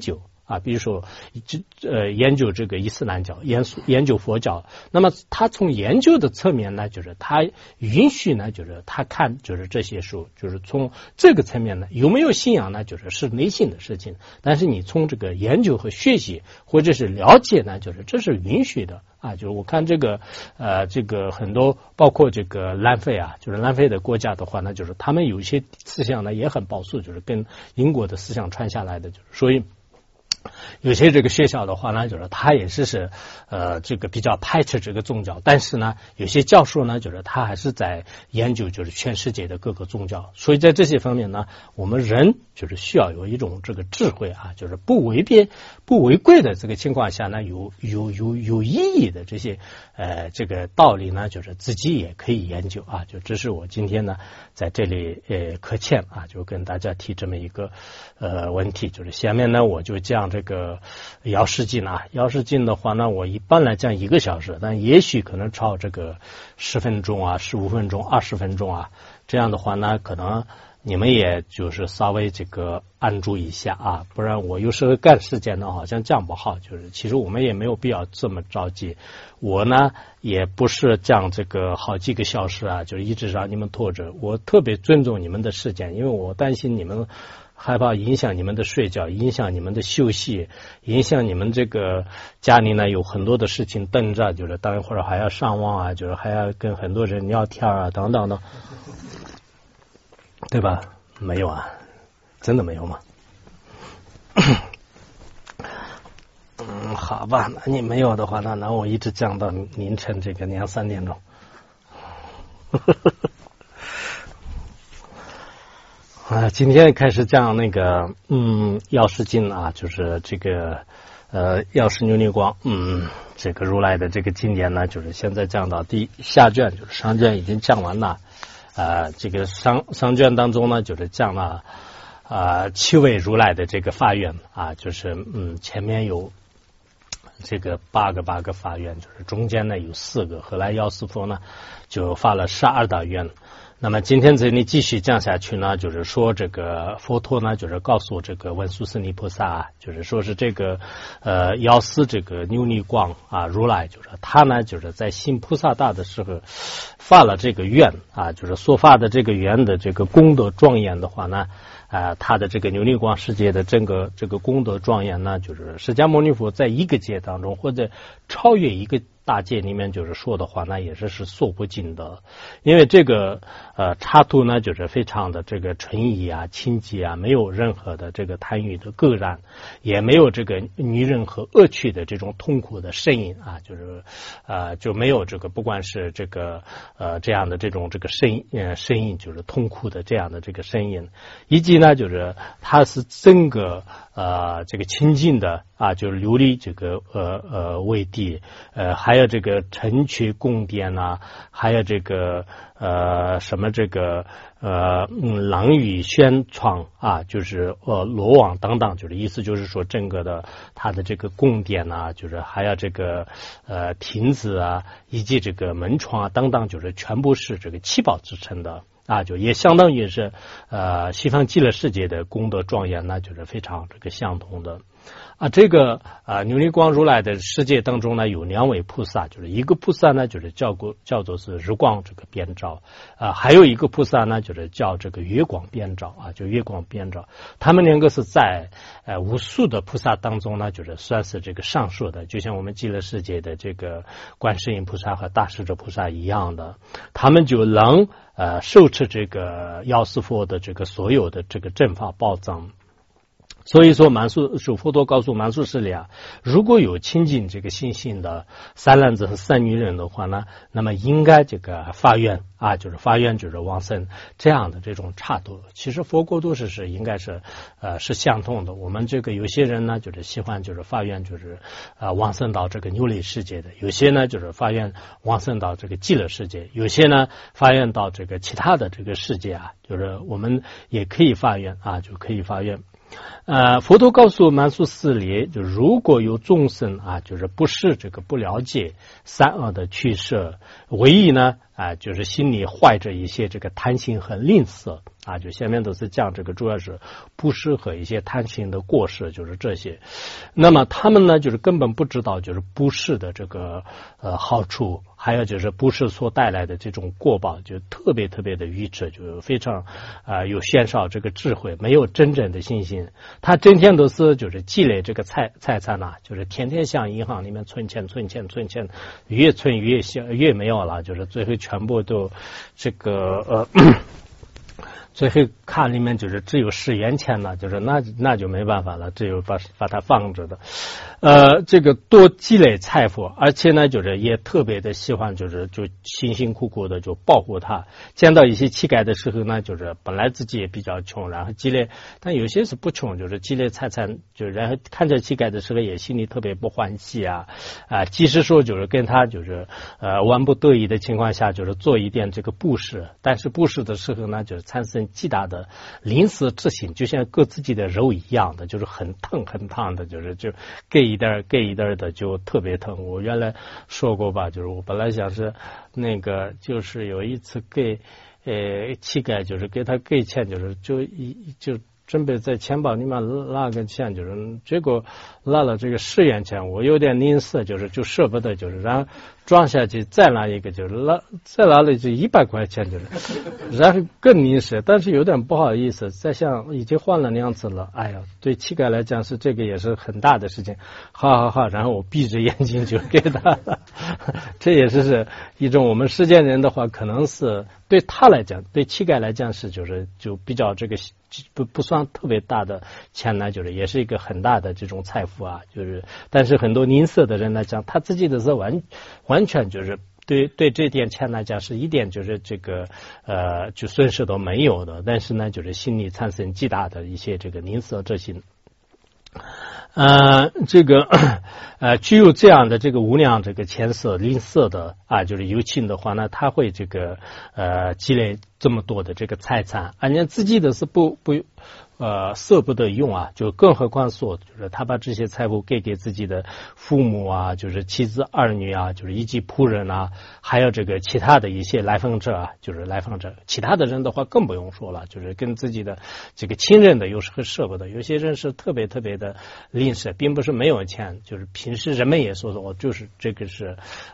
啊，比如说研究这个伊斯兰教，研究佛教，那么他从研究的侧面呢，就是他允许呢，就是他看就是这些书，就是从这个层面呢，有没有信仰呢，就是内心的事情，但是你从这个研究和学习或者是了解呢，就是这是允许的。啊，就是我看这个很多，包括这个南非啊，就是南非的国家的话呢，就是他们有一些思想呢也很保守，就是跟英国的思想传下来的，就是所以有些这个学校的话呢，就是他也是这个比较排斥这个宗教，但是呢，有些教授呢，就是他还是在研究就是全世界的各个宗教，所以在这些方面呢，我们人就是需要有一种这个智慧啊，就是不违规的这个情况下呢，有意义的这些这个道理呢，就是自己也可以研究啊，就这是我今天呢在这里课前啊，就跟大家提这么一个问题，就是下面呢我就讲这个药师经啊，药师经的话呢，我一般来讲1个小时，但也许可能超这个10分钟啊、15分钟、20分钟啊，这样的话呢，可能你们也就是稍微这个按住一下啊，不然我有时候赶时间呢，好像讲不好，就是其实我们也没有必要这么着急。我呢也不是讲这个好几个小时啊，就是一直让你们拖着。我特别尊重你们的时间，因为我担心你们害怕影响你们的睡觉，影响你们的休息，影响你们这个家里呢有很多的事情等着，就是待会儿还要上网啊，就是还要跟很多人聊天啊等等的。对吧？没有啊，真的没有吗？好吧，那你没有的话，那我一直讲到凌晨这个2、3点钟。今天开始讲那个药师经啊，就是这个药师琉璃光，这个如来的这个经典呢，就是现在讲到下卷，就是上卷已经讲完了。这个上卷当中呢，就是讲了7位如来的这个法愿啊，就是前面有这个八个法愿，就是中间呢有4个，后来药师佛呢就发了12大愿。那么今天这里继续讲下去呢，就是说这个佛陀呢，就是告诉这个文殊师利菩萨，就是说是这个药师这个琉璃光啊，如来就是他呢，就是在行菩萨道的时候发了这个愿啊，就是所发的这个愿的这个功德庄严的话呢，他的这个琉璃光世界的整个这个功德庄严呢，就是释迦牟尼佛在一个界当中或者超越一个大界里面就是说的话呢，也是说不尽的，因为这个插图呢就是非常的这个纯宜啊、清洁啊，没有任何的这个贪欲的垢染，也没有这个女人和恶趣的这种痛苦的声音啊，就是就没有这个不管是这个这样的这种这个声音就是痛苦的这样的这个声音，以及呢就是它是整个这个清净的啊，就是琉璃这个为地，还有这个城阙宫殿啊，还有这个什么这个廊宇轩窗啊，就是罗网等等，就是意思就是说整个的它的这个宫殿啊，就是还有这个亭子啊，以及这个门窗啊等等，就是全部是这个七宝制成的。啊，就也相当于是西方极乐世界的功德庄严呢，就是非常这个相同的啊。这个琉璃光如来的世界当中呢，有2位菩萨，就是一个菩萨呢，就是叫做是日光这个遍照还有一个菩萨呢，就是叫这个月光遍照啊，就月光遍照。他们2个是在无数的菩萨当中呢，就是算是这个上数的，就像我们极乐世界的这个观世音菩萨和大势至菩萨一样的，他们就能受持这个药师佛的这个所有的这个正法宝藏。所以说佛陀告诉曼殊室利啊，如果有亲近这个心性的三男子和三女人的话呢，那么应该这个发愿啊，就是发愿就是往生这样的这种差度，其实佛国都是应该是是相同的。我们这个有些人呢就是喜欢就是发愿就是往生到这个牛类世界的，有些呢就是发愿往生到这个极乐世界，有些呢发愿到这个其他的这个世界啊，就是我们也可以发愿啊，就可以发愿。佛陀告诉曼殊室利，就如果有众生啊，就是不是这个不了解三恶的趋势，唯一呢就是心里怀着一些这个贪心和吝啬啊，就前面都是讲这个主要是布施和一些贪心的过失，就是这些。那么他们呢，就是根本不知道就是布施的这个好处，还有就是布施所带来的这种果报，就特别特别的愚痴，就非常有鲜少这个智慧，没有真正的信心。他整天都是就是积累这个财产呐，就是天天向银行里面存钱，越存越没有了，就是最后全部都这个最后看里面就是只有10元钱了，就是那就没办法了，只有把它放着的。这个多积累财富，而且呢就是也特别的喜欢就辛辛苦苦的就保护他。见到一些乞丐的时候呢，就是本来自己也比较穷，然后积累，但有些是不穷，就是积累财产，就是然后看着乞丐的时候也心里特别不欢喜即使说就是跟他就是万不得已的情况下，就是做一点这个布施，但是布施的时候呢，就是产生极大的临死之心，就像割自己的肉一样的，就是很烫的，就给一点的就特别疼。我原来说过吧，就是我本来想是那个，就是有一次给乞丐，就是给他给钱，就准备在钱包里面拿个钱，就是结果拿了这个10元钱，我有点吝啬，就舍不得，就是然后装下去再拿一个，再拿了就100块钱，然后更吝啬，但是有点不好意思，再想已经换了2次了，哎呀，对乞丐来讲是这个也是很大的事情，好，然后我闭着眼睛就给他了，这也是一种我们世间人的话，可能是对他来讲，对乞丐来讲是就比较这个不算特别大的钱呢，就是也是一个很大的这种财富但是很多吝啬的人来讲，他自己的是完全就是对这点钱来讲是一点就是这个就损失都没有的，但是呢就是心里产生极大的一些这个吝啬之心。这个具有这样的这个无量这个钱色吝啬的就是有情的话呢，他会这个积累这么多的这个财产，而且自己的是不舍不得用就更何况说就是他把这些财富给自己的父母就是妻子儿女就是以及仆人还有这个其他的一些来访者其他的人的话更不用说了，就是跟自己的这个亲人的有时候舍不得，有些人是特别特别的吝啬，并不是没有钱，就是平时人们也说的就是这个是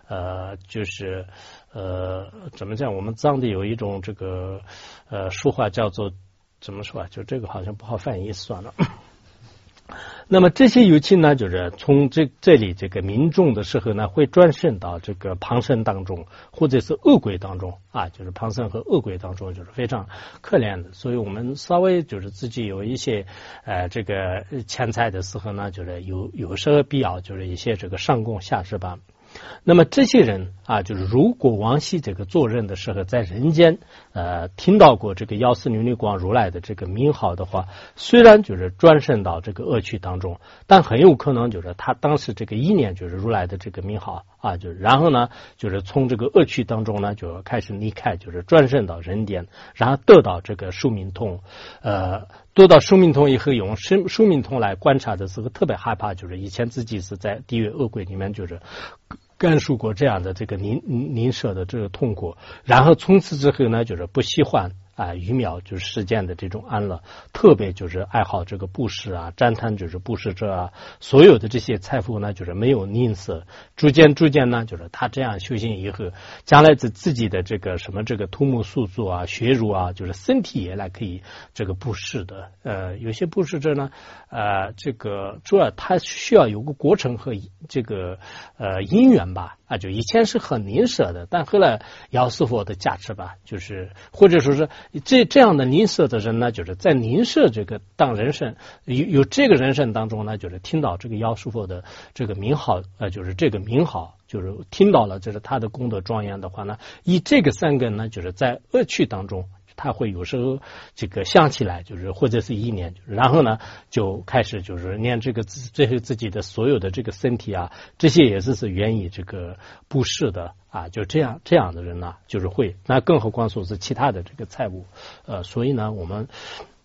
怎么讲，我们藏地有一种这个书话叫做怎么说就这个好像不好翻译，算了。那么这些有情呢，就是从这里这个民众的时候呢，会转生到这个旁生当中，或者是恶鬼当中就是旁生和恶鬼当中，就是非常可怜的。所以我们稍微就是自己有一些这个钱财的时候呢，就是有时候必要就是一些这个上供下施吧。那么这些人就是如果往昔这个做人的时候在人间听到过这个药师琉璃光如来的这个名号的话，虽然就是转生到这个恶趣当中，但很有可能就是他当时这个意念就是如来的这个名号就是然后呢就是从这个恶趣当中呢就开始离开，就是转生到人间，然后得到这个寿命通得到寿命通以后，用寿命通来观察的时候特别害怕，就是以前自己是在地狱恶鬼里面就是感受过这样的这个凝舍的这个痛苦，然后从此之后呢就是不喜欢余秒就是世间的这种安乐，特别就是爱好这个布施赞叹就是布施者所有的这些财富呢就是没有吝啬，逐渐呢就是他这样修行以后，将来自己的这个什么这个土木宿主学儒就是身体也来可以这个布施的。有些布施者呢这个主要他需要有个过程和这个因缘吧就以前是很吝啬的，但后来药师佛的加持吧，就是或者说是这样的吝啬的人呢，就是在吝啬这个当人生有这个人生当中呢，就是听到这个药师佛的这个名号就是这个名号就是听到了就是他的功德庄严的话呢，以这个3根呢就是在恶趣当中他会有时候这个想起来，就是或者是意念，然后呢就开始就是念这个最后自己的所有的这个身体这些也是源于这个布施的就这样的人呢就是会，那更何况说是其他的这个财物所以呢我们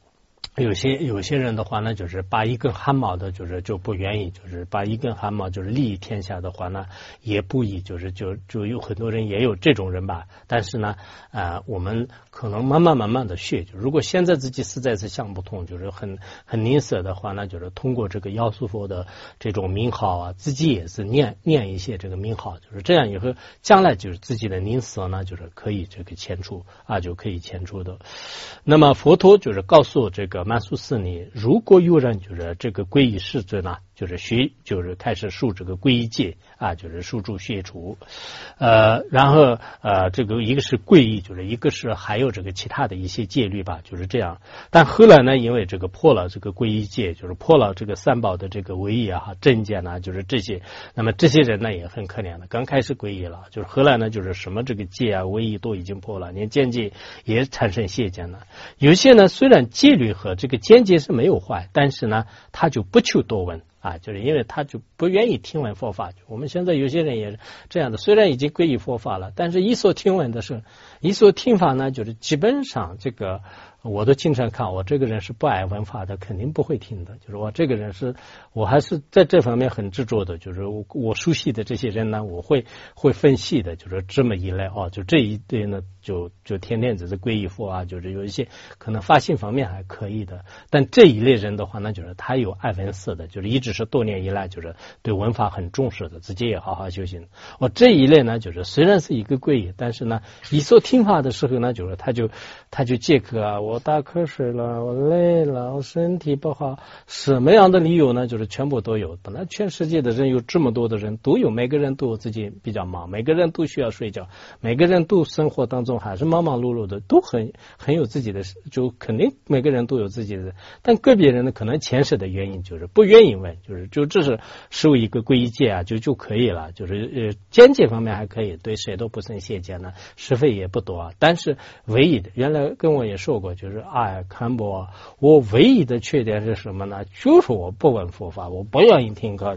有些人的话呢，就是拔一根汗毛的，就不愿意，就是拔一根汗毛就是利益天下的话呢，也不宜，就有很多人也有这种人吧。但是呢，我们可能慢慢的学，就如果现在自己实在是想不通，就是很吝啬的话呢，就是通过这个药师佛的这种名号啊，自己也是念一些这个名号，就是这样以后将来就是自己的吝啬呢，就是可以这个迁出啊，就可以迁出的。那么佛陀就是告诉这个曼殊斯尼，如果有人就是这个皈依世尊呢，就是开始受这个皈依戒啊，就是受诸学除，然后这个一个是皈依，就是一个是还有这个其他的一些戒律吧，就是这样。但后来呢，因为这个破了这个皈依戒，就是破了这个三宝的这个威仪啊、正见啊，就是这些，那么这些人呢也很可怜的，刚开始皈依了，就是后来呢就是什么这个戒啊、威仪都已经破了，连见戒也产生邪见了。有些呢虽然戒律和这个见解是没有坏，但是呢他就不求多闻啊，就是因为他就不愿意听闻佛法。我们现在有些人也是这样的，虽然已经皈依佛法了，但是一说听闻的是，一说听法呢，就是基本上这个我都经常看，我这个人是不爱闻法的，肯定不会听的。就是我这个人我还是在这方面很执着的，就是我熟悉的这些人呢，我会分析的，就是这么一类哦，就这一类呢，就天天只是皈依佛啊，就是有一些可能发心方面还可以的，但这一类人的话呢，就是他有爱闻思的，就是一直是多年以来就是对闻法很重视的，自己也好好修行。这一类呢，就是虽然是一个皈依，但是呢，一说听法的时候呢，就是他就借口啊，我打瞌睡了，我累了，我身体不好，什么样的理由呢？就是全部都有。本来全世界的人有这么多的人都有，每个人都有自己比较忙，每个人都需要睡觉，每个人都生活当中还是忙忙碌碌的，都很有自己的，就肯定每个人都有自己的。但个别人呢，可能前世的原因就是不愿意问，就这是受一个皈依戒啊，就可以了。就是见解方面还可以，对谁都不生邪见呢，是非也不多啊。但是唯一的，原来跟我也说过，就是看不，我唯一的缺点是什么呢？就是我不闻佛法，我不愿意听课，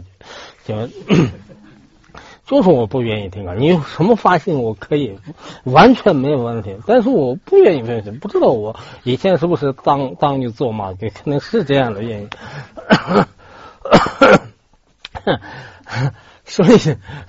就是我不愿意听课。你有什么发心我可以，完全没有问题，但是我不愿意分析，不知道我以前是不是当你做嘛，可能是这样的原因。所以，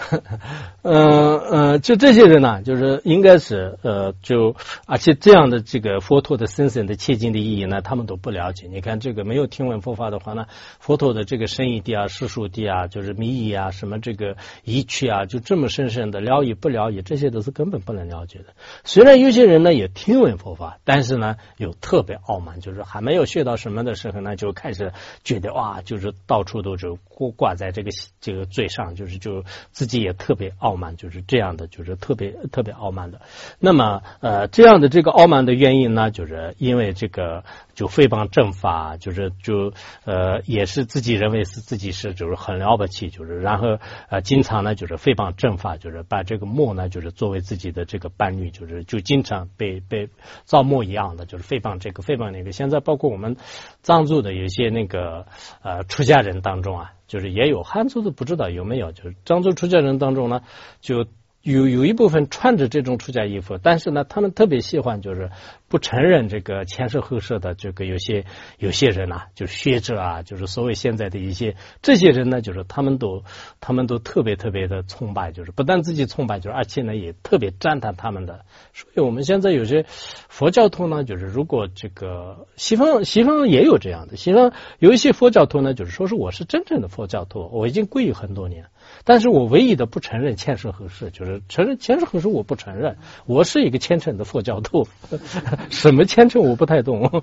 就这些人呢，就是应该是而且这样的这个佛陀的深深的切近的意义呢，他们都不了解。你看这个没有听闻佛法的话呢，佛陀的这个深义谛啊、世俗谛啊、就是密意啊、什么这个义趣啊，就这么深深的了义不了义，这些都是根本不能了解的。虽然有些人呢也听闻佛法，但是呢有特别傲慢，就是还没有学到什么的时候呢，就开始觉得哇，就是到处都就挂在这个嘴上，就自己也特别傲慢，就是这样的，就是特别傲慢的。那么这样的这个傲慢的原因呢，就是因为这个就诽谤正法，也是自己认为是自己就是很了不起，就是然后经常呢就是诽谤正法，就是把这个墨呢就是作为自己的这个伴侣，就经常被造墨一样的，就是诽谤这个诽谤那个。现在包括我们藏族的有些那个出家人当中啊，就是也有汉族的，不知道有没有，就是藏族出家人当中呢，就有一部分穿着这种出家衣服，但是呢他们特别喜欢就是不承认这个前世后世的这个有些人啊，就是学者啊，就是所谓现在的一些这些人呢，就是他们都特别的崇拜，就是不但自己崇拜，就是而且呢也特别赞叹他们的。所以我们现在有些佛教徒呢，就是如果这个西方也有这样的，西方有一些佛教徒呢，就是说是我是真正的佛教徒，我已经皈依很多年，但是我唯一的不承认前世后世，就是承认前世后世我不承认，我是一个虔诚的佛教徒。什么虔诚我不太懂。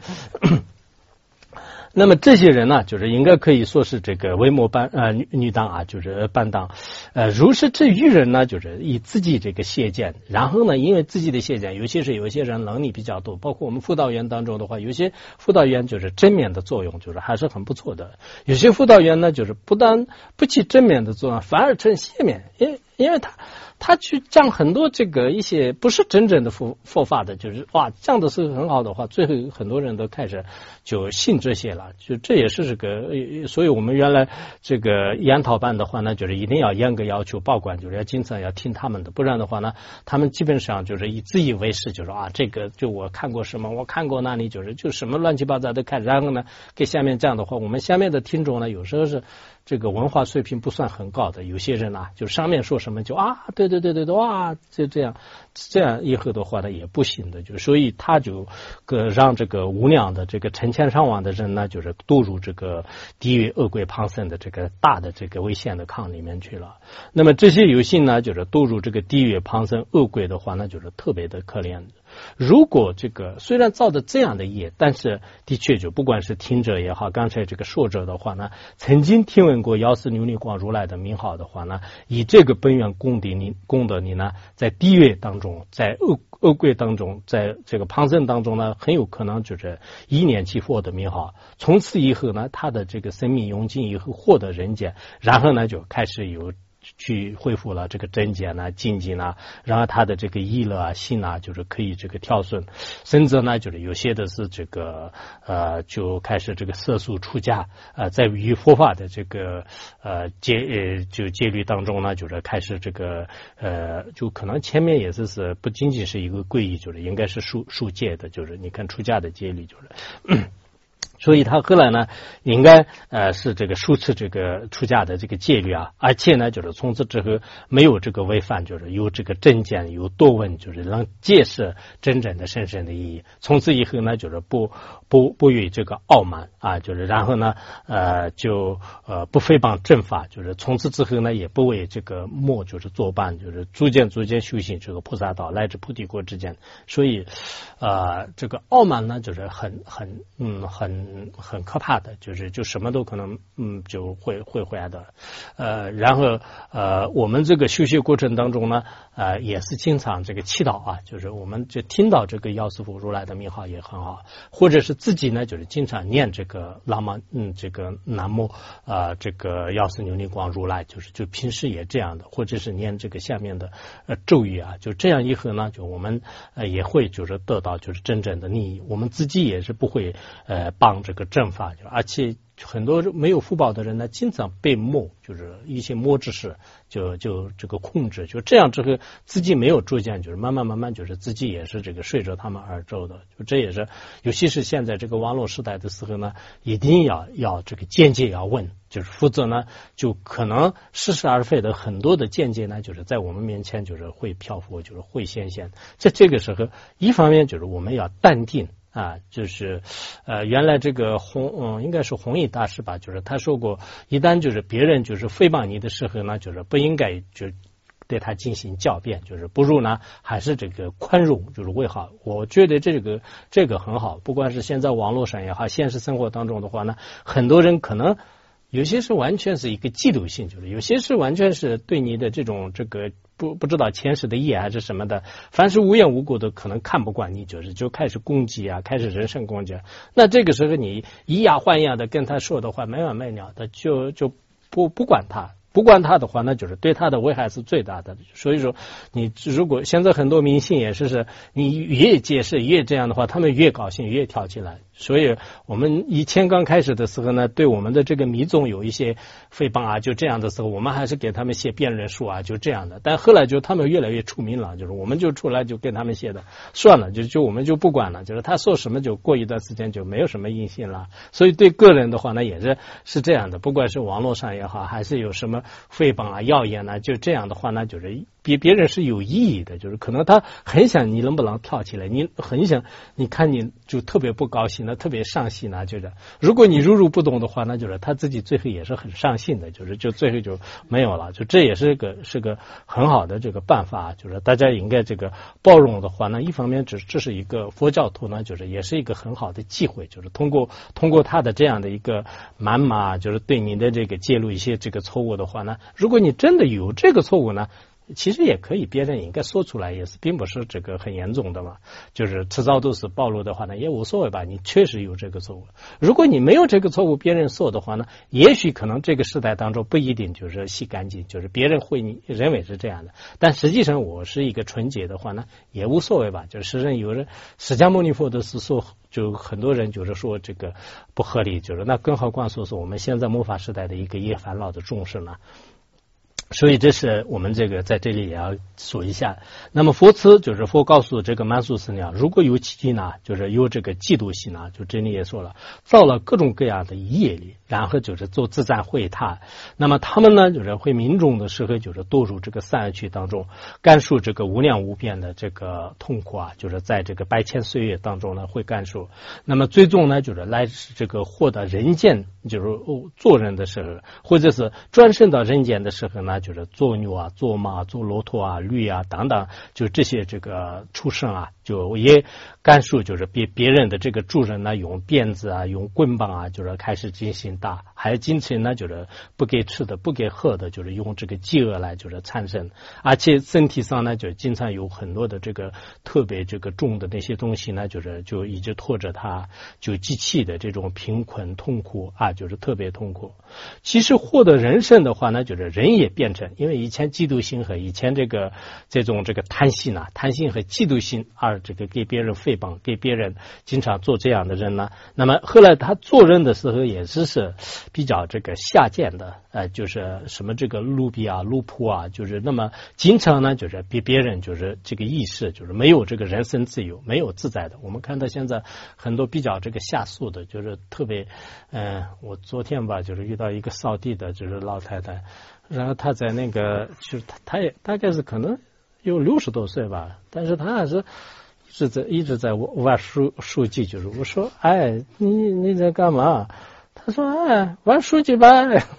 那么这些人呢，就是应该可以说是这个维摩女当啊，就是班当。如是这愚人呢，就是以自己这个邪见，然后呢，因为自己的邪见，有些人能力比较多，包括我们辅导员当中的话，有些辅导员就是正面的作用，就是还是很不错的。有些辅导员呢，就是不但不起正面的作用，反而成邪面。 因为他去讲很多这个一些不是真正的佛法的，就是哇讲的是很好的话，最后很多人都开始就信这些了，就这也是这个，所以我们原来这个研讨班的话呢，就是一定要严格要求报关，就是要经常要听他们的，不然的话呢，他们基本上就是自以为是，就是啊这个就我看过什么，我看过那里就什么乱七八糟的看，然后呢给下面这样的话，我们下面的听众呢有时候是这个文化水平不算很高的，有些人啊就上面说什么就啊对哇就这样以后的话呢也不行的，就所以他就让这个无量的这个成千上万的人呢就是堕入这个地狱恶鬼旁生的这个大的这个危险的坑里面去了。那么这些有幸呢就是堕入这个地狱旁生恶鬼的话呢就是特别的可怜的。如果这个虽然造的这样的业，但是的确就不管是听者也好，刚才这个说者的话呢，曾经听闻过药师琉璃光如来的名号的话呢，以这个本愿功德你呢，在地狱当中，在恶鬼当中，在这个旁生当中呢，很有可能就是一念其佛的名号，从此以后呢，他的这个生命用尽以后获得人间，然后呢就开始有去恢复了这个真见呢、精进呢，然后他的这个意乐啊、心啊，就是可以这个调顺，甚至呢，就是有些的是这个就开始这个色素出家，在于佛法的这个戒律当中呢，就是开始这个就可能前面也是不仅仅是一个皈依，就是应该是赎戒的，就是你看出家的戒律就是。所以他后来呢，应该是这个疏持这个出家的这个戒律啊，而且呢，就是从此之后没有这个违反，就是有这个正见，有多闻，就是能揭示真正的深深的意义。从此以后呢，就是不与这个傲慢啊，就是然后呢，就不诽谤正法，就是从此之后呢，也不为这个魔就是作伴，就是逐渐修行这个菩萨道，乃至菩提国之间。所以这个傲慢呢，就是很可怕的，就什么都可能就会回来的。然后我们这个修学过程当中呢，也是经常这个祈祷啊，就是我们就听到这个药师佛如来的名号也很好，或者是自己呢就是经常念这个这个南无这个药师琉璃光如来，就平时也这样的，或者是念这个下面的咒语啊，就这样以后呢，就我们也会就是得到就是真正的利益，我们自己也是不会帮这个正法，而且很多没有福报的人呢，经常被魔，就是一些魔之事就这个控制，就这样之后自己没有逐渐，就是慢慢就是自己也是这个随着他们而走的。就这也是，尤其是现在这个网络时代的时候呢，一定要这个见解要问，就是否则呢，就可能似是而非的很多的见解呢，就是在我们面前就是会漂浮，就是会显现。在这个时候，一方面就是我们要淡定。就是原来这个应该是弘一大师吧，就是他说过，一旦就是别人就是诽谤你的时候呢，就是不应该就对他进行狡辩，就是不如呢还是这个宽容，就是为好。我觉得这个很好，不管是现在网络上也好，现实生活当中的话呢，很多人可能有些是完全是一个嫉妒性，就是有些是完全是对你的这种这个不知道前世的业还是什么的，凡是无缘无故的可能看不惯你，就开始攻击啊，开始人身攻击。那这个时候你以牙还牙的跟他说的话没完没了的，就不管他。不管他的话，那就是对他的危害是最大的。所以说，你如果现在很多明星也是你越解释越这样的话，他们越高兴越跳起来。所以我们以前刚开始的时候呢，对我们的这个迷众有一些诽谤啊，就这样的时候，我们还是给他们写辩论书啊，就这样的。但后来就他们越来越出名了，就是我们就出来就跟他们写的，算了，就我们就不管了，就是他说什么就过一段时间就没有什么音信了。所以对个人的话呢，也是这样的，不管是网络上也好，还是有什么诽谤啊、谣言啊，就这样的话呢，就是别人是有意义的，就是可能他很想你能不能跳起来，你很想你看你就特别不高兴了，特别伤心了，就是如果你如不动的话，那就是他自己最后也是很伤心的，就最后就没有了，就这也是个很好的这个办法，就是大家应该这个包容的话呢，一方面这是一个佛教徒呢，就是也是一个很好的机会，就是通过他的这样的一个谩骂，就是对你的这个揭露一些这个错误的话呢，如果你真的有这个错误呢， 其实也可以，别人应该说出来，也是并不是这个很严重的嘛，就是迟早都是暴露的话呢，也无所谓吧，你确实有这个错误。如果你没有这个错误，别人说的话呢，也许可能这个时代当中不一定就是洗干净，就是别人会你认为是这样的，但实际上我是一个纯洁的话呢，也无所谓吧。就是有人释迦牟尼佛的是说，就很多人就是说这个不合理，就是那更何况说是我们现在末法时代的一个业烦恼的众生呢。所以这是我们这个在这里也要说一下。那么佛慈就是佛告诉这个曼殊寺呢，如果有嫉妒呢，就是有这个嫉妒心呢，就这里也说了，造了各种各样的业力，然后就是做自赞毁他。那么他们呢，就是会民众的时候就是堕入这个三恶趣当中，感受这个无量无边的这个痛苦啊，就是在这个百千岁月当中呢会感受。那么最终呢，就是来这个获得人间，就是做人的时候，或者是转生到人间的时候呢，就是做牛啊、做马、做骆驼啊、驴啊等等，就这些这个畜生啊，就也感受就是别人的这个主人呢，用鞭子啊、用棍棒啊，就是开始进行打，还有经常呢，就是不给吃的、不给喝的，就是用这个饥饿来就是产生，而且身体上呢，就经常有很多的这个特别这个重的那些东西呢，就一直拖着他，就机器的这种贫困痛苦啊，就是特别痛苦。其实获得人生的话呢，就是人也变成，因为以前嫉妒心和以前这种贪心啊，贪心和嫉妒心而这个给别人诽谤，给别人经常做这样的人呢，那么后来他做人的时候也是比较这个下贱的，就是什么这个奴婢啊、奴仆啊，就是那么经常呢，就是别人就是这个意识就是没有这个人身自由，没有自在的。我们看到现在很多比较这个下宿的，就是特别，我昨天吧，就是遇到一个扫地的，就是老太太，然后她在那个，就是她也大概是可能有60多岁吧，但是她还是一直在玩书记，就是我说，哎，你在干嘛？他说：“哎，玩书记吧。”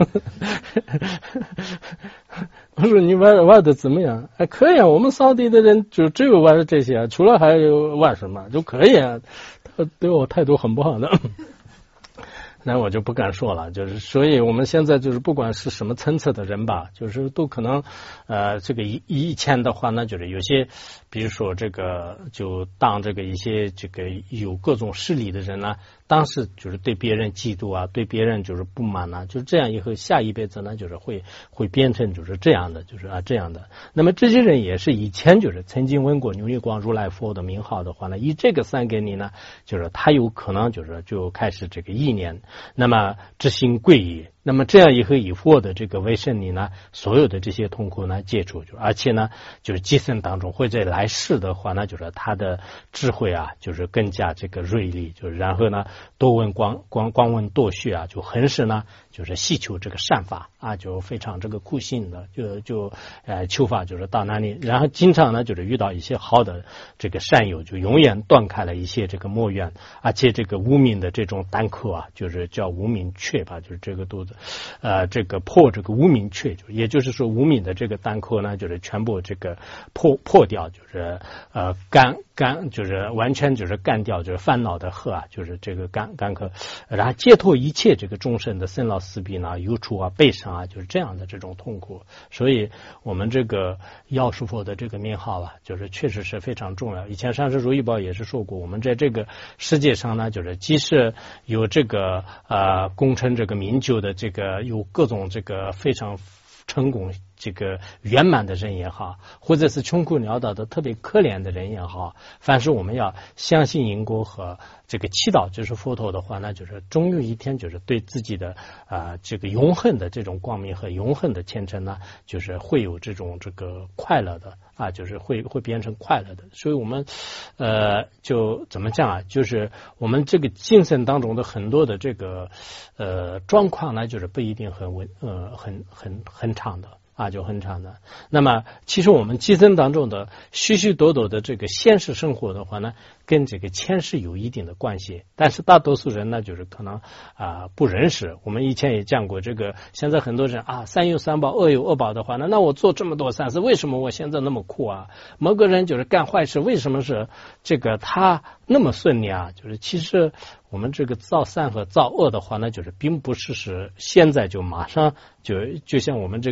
我说：“你玩的怎么样？”哎，可以啊，我们扫地的人就只有玩这些，除了还有玩什么就可以啊。他对我态度很不好的。那我就不敢说了，就是所以我们现在就是不管是什么层次的人吧，就是都可能这个以前的话呢，就是有些比如说这个就当这个一些这个有各种势力的人呢，当时就是对别人嫉妒啊，对别人就是不满啊，就是这样以后下一辈子呢就是会变成就是这样的，就是这样的。那么这些人也是以前就是曾经闻过牛力光如来佛的名号的话呢，以这个三给你呢，就是他有可能就开始这个意念。那么执行皈依，那么这样以后以佛的这个为圣你呢，所有的这些痛苦呢解除，而且呢就是今生当中或者来世的话呢，就是他的智慧啊，就是更加这个锐利，就是然后呢多闻光闻多学啊，就很是呢就是细求这个善法啊，就非常这个苦心的，就求法就是到哪里，然后经常呢就是遇到一些好的这个善友，就永远断开了一些这个魔怨，而且这个无名的这种担口啊，就是叫无名缺吧，就是这个肚子这个破这个无名缺，就也就是说无名的这个担口呢，就是全部这个破掉，就是干就是完全就是干掉就是烦恼的河啊，就是这个干口，然后解脱一切这个众生的生老死病啊、忧愁啊、悲伤啊，就是这样的这种痛苦。所以我们这个药师佛的这个名号啊，就是确实是非常重要。以前上师如意宝也是说过，我们在这个世界上呢，就是即使有这个功成这个名就的这个有各种这个非常成功这个圆满的人也好，或者是穷苦潦倒的特别可怜的人也好，凡是我们要相信因果和这个祈祷就是佛陀的话呢，就是终有一天就是对自己的这个永恒的这种光明和永恒的虔诚呢，就是会有这种这个快乐的啊，就是会变成快乐的。所以我们就怎么讲啊，就是我们这个精神当中的很多的这个状况呢，就是不一定很长的啊，就很长的。那么其实我们今生当中的许许多多的这个现实生活的话呢，跟这个前世有一定的关系，但是大多数人呢就是可能不认识。我们以前也讲过这个，现在很多人善有善报恶有恶报的话呢，那我做这么多善事，为什么我现在那么苦啊？某个人就是干坏事，为什么是这个他那么顺利啊？就是其实我们这个造善和造恶的话呢，就是并不是现在就马上就像我们这个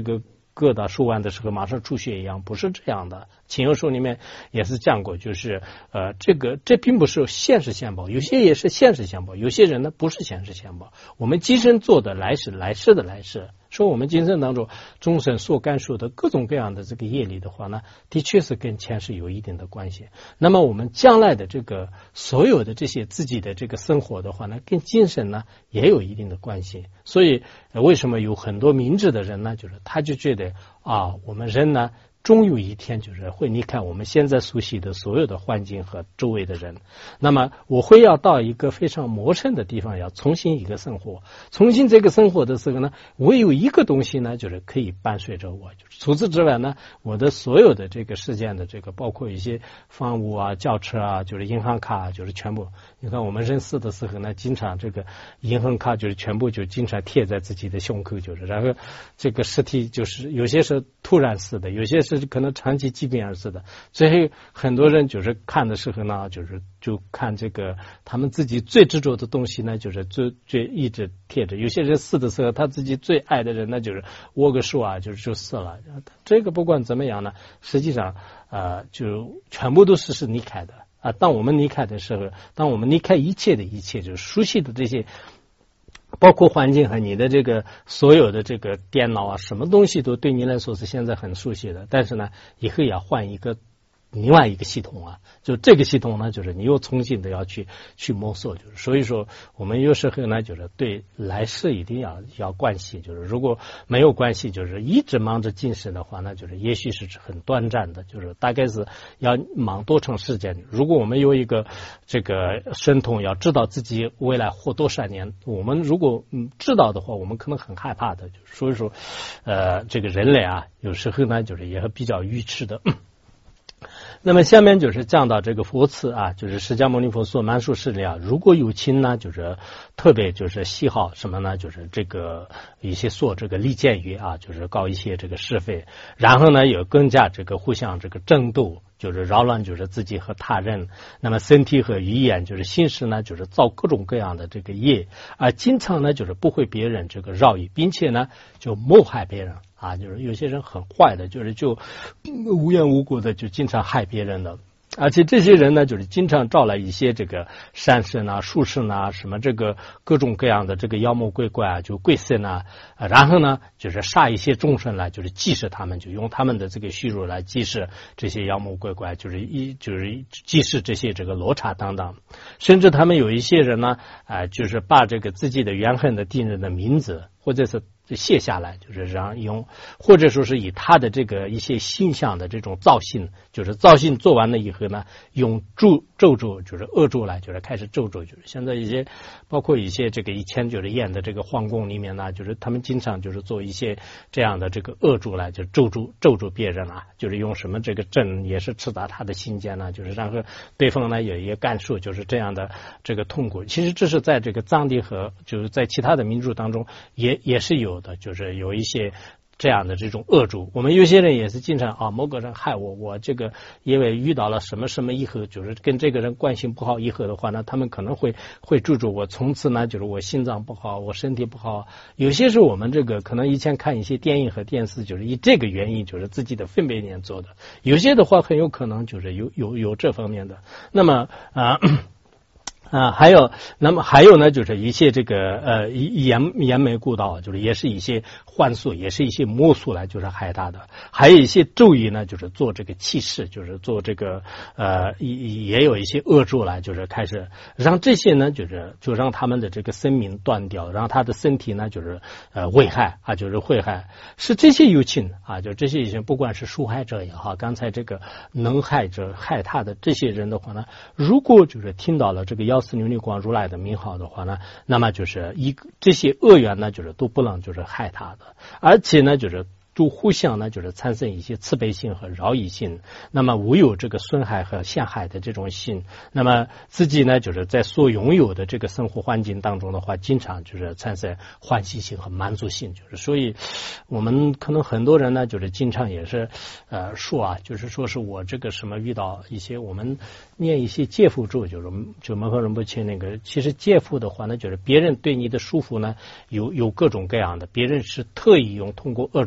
割到手腕的时候马上出血一样，不是这样的。请游书里面也是讲过，就是这并不是现世现报，有些也是现世现报，有些人呢不是现世现报。我们今生做的来世的来世，说我们今生当中终身所干受的各种各样的这个业力的话呢，的确是跟前世有一定的关系。那么我们将来的这个所有的这些自己的这个生活的话呢，跟今生呢也有一定的关系。所以为什么有很多明智的人呢，就是他就觉得我们人呢终有一天就是会离开我们现在熟悉的所有的环境和周围的人，那么我会要到一个非常陌生的地方，要重新一个生活。重新这个生活的时候呢，我有一个东西呢，就是可以伴随着我，就是除此之外呢，我的所有的这个事件的这个包括一些房屋啊、轿车啊，就是银行卡，就是全部。你看我们人死的时候呢，经常这个银行卡就是全部就经常贴在自己的胸口，就是然后这个尸体就是有些是突然死的，有些是可能长期疾病而死的。所以很多人就是看的时候呢，就看这个他们自己最执着的东西呢，就是最一直贴着。有些人死的时候，他自己最爱的人呢，就是握个手啊，就死了。这个不管怎么样呢，实际上就全部都是离开的。当我们离开的时候，当我们离开一切的一切，就是熟悉的这些，包括环境和你的这个所有的这个电脑啊，什么东西都对你来说是现在很熟悉的，但是呢，以后要换一个另外一个系统啊，就这个系统呢，就是你又重新的要去摸索，就是所以说我们有时候呢，就是对来世一定要关系，就是如果没有关系，就是一直忙着今生的话，那就是也许是很短暂的，就是大概是要忙多长时间。如果我们有一个这个神通，要知道自己未来活多少年，我们如果知道的话，我们可能很害怕的。就是所以说这个人类啊，有时候呢，就是也比较愚痴的。那么下面就是讲到这个佛词啊，就是释迦牟尼佛说满数世里啊，如果有情呢，就是特别就是喜好什么呢，就是这个一些说这个利剑语啊，就是搞一些这个是非，然后呢有更加这个互相这个争斗，就是扰乱就是自己和他人，那么身体和语言就是心识呢，就是造各种各样的这个业，经常呢就是不会别人这个扰意，并且呢就谋害别人。就是有些人很坏的，就是就无缘无故的就经常害别人的，而且这些人呢，就是经常招来一些这个山神啊、术士啊，什么这个各种各样的这个妖魔鬼怪啊，就鬼神啊，然后呢，就是杀一些众生来，就是祭祀他们，就用他们的这个虚荣来祭祀这些妖魔鬼怪，就是祭祀这些这个罗刹等等，甚至他们有一些人呢，就是把这个自己的怨恨的敌人的名字或者是写下来，就是让用，或者说是以他的这个一些形象的这种造型，就是造型做完了以后呢，用咒诅，就是恶咒来，就是开始咒诅，就是现在一些包括一些这个以前就是演的这个皇宫里面呢，就是他们经常就是做一些这样的这个恶咒来，就咒诅别人啊，就是用什么这个针也是刺到他的心间呢，就是然后对方呢也感受就是这样的这个痛苦。其实这是在这个藏地和就是在其他的民族当中也是有的，就是有一些这样的这种恶主。我们有些人也是经常某个人害我这个因为遇到了什么以后，就是跟这个人关系不好以后的话呢，他们可能会注重我，从此呢就是我心脏不好，我身体不好。有些是我们这个可能以前看一些电影和电视，就是以这个原因就是自己的分别念做的。有些的话很有可能就是有这方面的。那么还有呢，就是一些这个延眉顾道，就是也是一些幻术，也是一些魔术来就是害他的。还有一些咒语呢，就是做这个气势，就是做这个也有一些恶咒来，就是开始让这些呢，就让他们的这个生命断掉，让他的身体呢就是危害就是祸害。是这些有情就这些有情，不管是受害者也好，刚才这个能害者害他的这些人的话呢，如果就是听到了这个药师琉璃光如来的名号的话呢，那么就是这些恶缘呢，就是都不能就是害他的，而且呢就是都互相呢就是产生一些慈悲心和饶益心，那么无有这个损害和陷害的这种心，那么自己呢就是在所拥有的这个生活环境当中的话，经常就是产生欢喜心和满足心，就是所以我们可能很多人呢就是经常也是说就是说是我这个什么遇到一些我们念一些戒缚咒，就门后人不清那个，其实戒缚的话呢，就是别人对你的束缚呢有各种各样的，别人是特意通过恶咒来就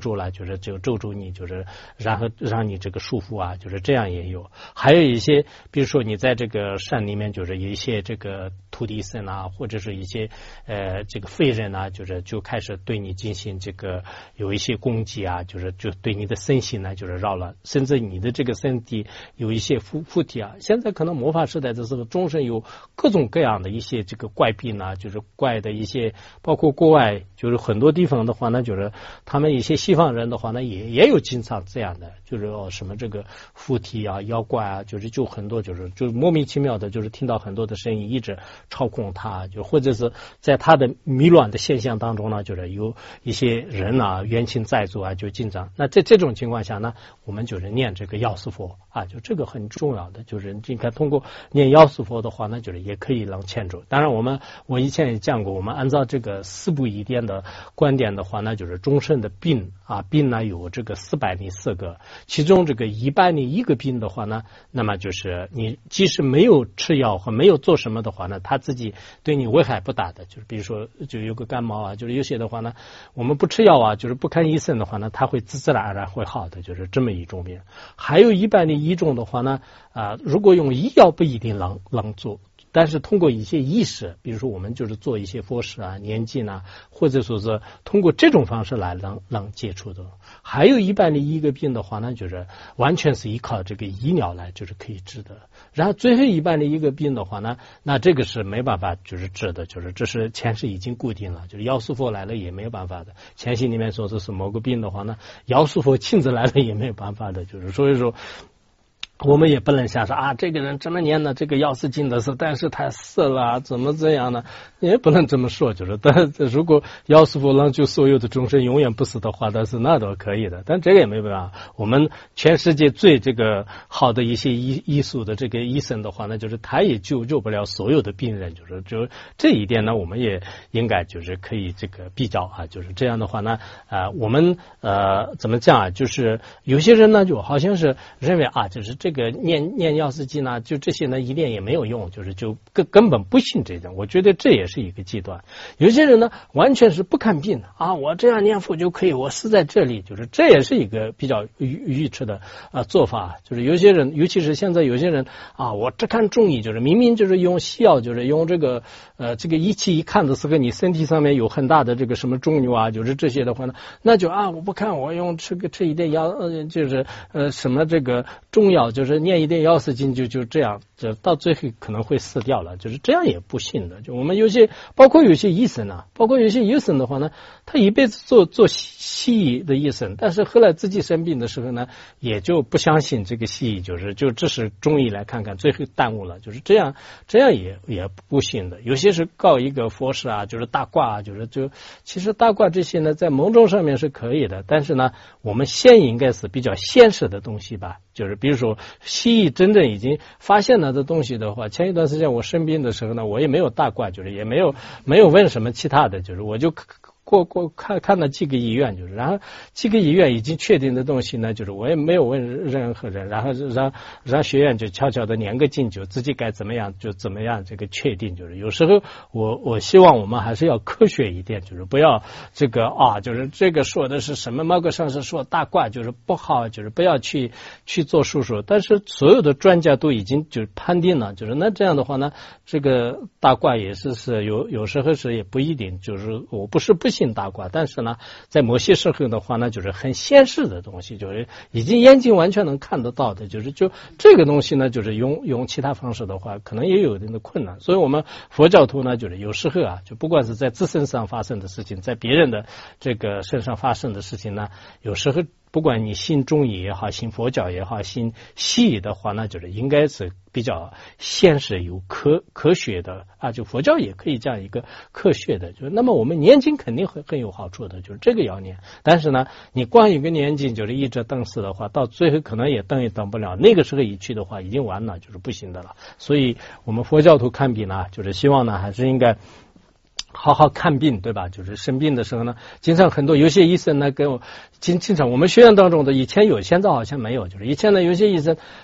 就是就咒住你，就是然后让你这个束缚啊，就是这样也有。还有一些，比如说你在这个山里面，就是有一些这个土地神啊，或者是一些这个废人啊，就是就开始对你进行这个有一些攻击啊，就对你的身心呢就是扰乱，甚至你的这个身体有一些附体啊。现在可能魔法时代的时候，终身有各种各样的一些这个怪病啊，就是怪的一些，包括国外就是很多地方的话呢，就是他们一些西方人的话呢，也有经常这样的，就是什么这个附体啊、妖怪啊，就很多就是莫名其妙的，就是听到很多的声音一直操控他，就或者是在他的迷乱的现象当中呢，就是有一些人啊冤亲债主啊就经常。那在这种情况下呢，我们就是念这个药师佛啊，就这个很重要的，就是你看通过念药师佛的话呢，就是也可以能牵住。当然我以前也讲过，我们按照这个四部一点的观点的话呢，就是终身的病啊，病呢有这个404个，其中这个101个病的话呢，那么就是你即使没有吃药和没有做什么的话呢，他自己对你危害不大的。就是比如说就有个感冒啊，就是有些的话呢，我们不吃药啊，就是不看医生的话呢，他会自然而然会好的，就是这么一种病。还有101种的话呢，如果用医药不一定能做，但是通过一些意识，比如说我们就是做一些佛事啊、念经啊，或者说是通过这种方式来能接触的。还有101个病的话呢，就是完全是依靠这个医疗来就是可以治的。然后最后101个病的话呢，那这个是没办法就是治的，就是这是前世已经固定了，就是药师佛来了也没有办法的。前世里面说这是某个病的话呢，药师佛亲自来了也没有办法的，就是所以说。我们也不能想说啊，这个人这么念呢，这个药师经的是，但是他死了，怎么这样呢？也不能这么说，就是，但是如果药师佛能救所有的众生永远不死的话，但是那倒可以的，但这个也没办法。我们全世界最这个好的一些医术的这个医生的话呢，就是他也救不了所有的病人，就这一点呢，我们也应该就是可以这个比较啊，就是这样的话呢，我们怎么讲啊？就是有些人呢，就好像是认为啊，就是这个念药师经呢，就这些呢一念也没有用，就是根本不信这种。我觉得这也是一个极端。有些人呢完全是不看病啊，我这样念佛就可以，我死在这里，就是这也是一个比较愚痴的做法。就是有些人，尤其是现在有些人啊，我只看中医，就是明明就是用西药，就是用这个仪器一看的时候，你身体上面有很大的这个什么肿瘤啊，就是这些的话呢，那就我不看，我用吃一点药，就是什么这个中药。就是念一点药师经就这样，就到最后可能会死掉了，就是这样也不信的。就我们包括有些医生啊，包括有些医生的话呢，他一辈子做西医的医生，但是后来自己生病的时候呢，也就不相信这个西医，就这是中医来看看，最后耽误了，就是这样也不信的。有些是告一个佛事啊，就是大卦啊，其实大卦这些呢，在某种上面是可以的，但是呢，我们先应该是比较现实的东西吧，就是比如说。西医真正已经发现了的东西的话，前一段时间我生病的时候呢，我也没有大挂，就是也没有问什么其他的，就是我就看了几个医院，就是然后几个医院已经确定的东西呢，就是我也没有问任何人，然后让学院就悄悄的念个经，就自己该怎么样就怎么样，这个确定。就是有时候我希望我们还是要科学一点，就是不要这个就是这个说的是什么，某个上是说大卦就是不好，就是不要去做术数，但是所有的专家都已经就是判定了，就是那这样的话呢，这个大卦也是有时候是也不一定，就是我不是不信大卦，但是呢，在某些时候的话呢，就是很现实的东西，就是已经眼睛完全能看得到的，就这个东西呢，就是用其他方式的话，可能也有一定的困难。所以我们佛教徒呢，就是有时候啊，就不管是在自身上发生的事情，在别人的这个身上发生的事情呢，有时候不管你信中医也好，信佛教也好，信西医的话呢，就是应该是比较现实有科学的啊，就佛教也可以这样一个科学的，就是那么我们念经肯定很有好处的，就是这个要念。但是呢，你光一个念经就是一直等死的话，到最后可能也等也等不了，那个时候一去的话已经完了，就是不行的了。所以我们佛教徒看病呢，就是希望呢还是应该好好看病，对吧？就是生病的时候呢，经常很多有些医生呢跟我经常我们学院当中的以前有，现在好像没有，就是以前呢有些医生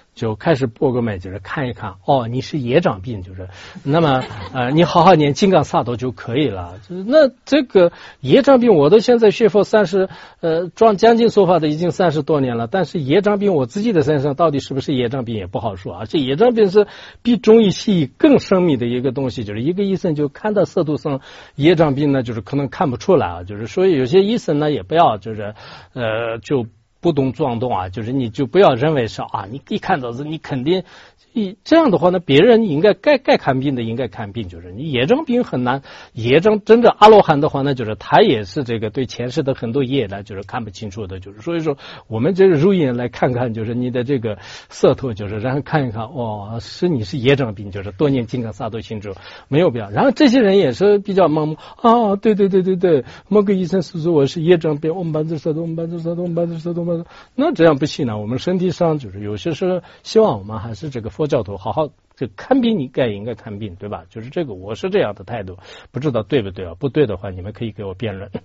就开始波个脉，就是看一看，哦，你是业障病，就是那么你好好念金刚萨埵就可以了。就是那这个业障病，我都现在学佛将近说法的已经30多年了，但是业障病我自己的身上到底是不是业障病也不好说啊。这业障病是比中医西医更神秘的一个东西，就是一个医生就看到色度上业障病呢，就是可能看不出来啊，就是所以有些医生呢也不要就是就不动撞动啊，就是你就不要认为是啊，你一看到你肯定这样的话呢，别人应该该看病的应该看病，就是你业障病很难，业障真正阿罗汉的话呢，就是他也是这个对前世的很多业呢，就是看不清楚的，就是所以说我们这个入眼来看看，就是你的这个色头，就是然后看一看，哦，你是业障病，就是多念金刚萨埵心咒没有必要。然后这些人也是比较盲目啊，对，某个医生说我是业障病，我们班子色头，那这样不行啊，我们身体上就是有些时候希望我们还是这个佛教徒好好这看病，应该看病，对吧？就是这个我是这样的态度，不知道对不对啊？不对的话你们可以给我辩论。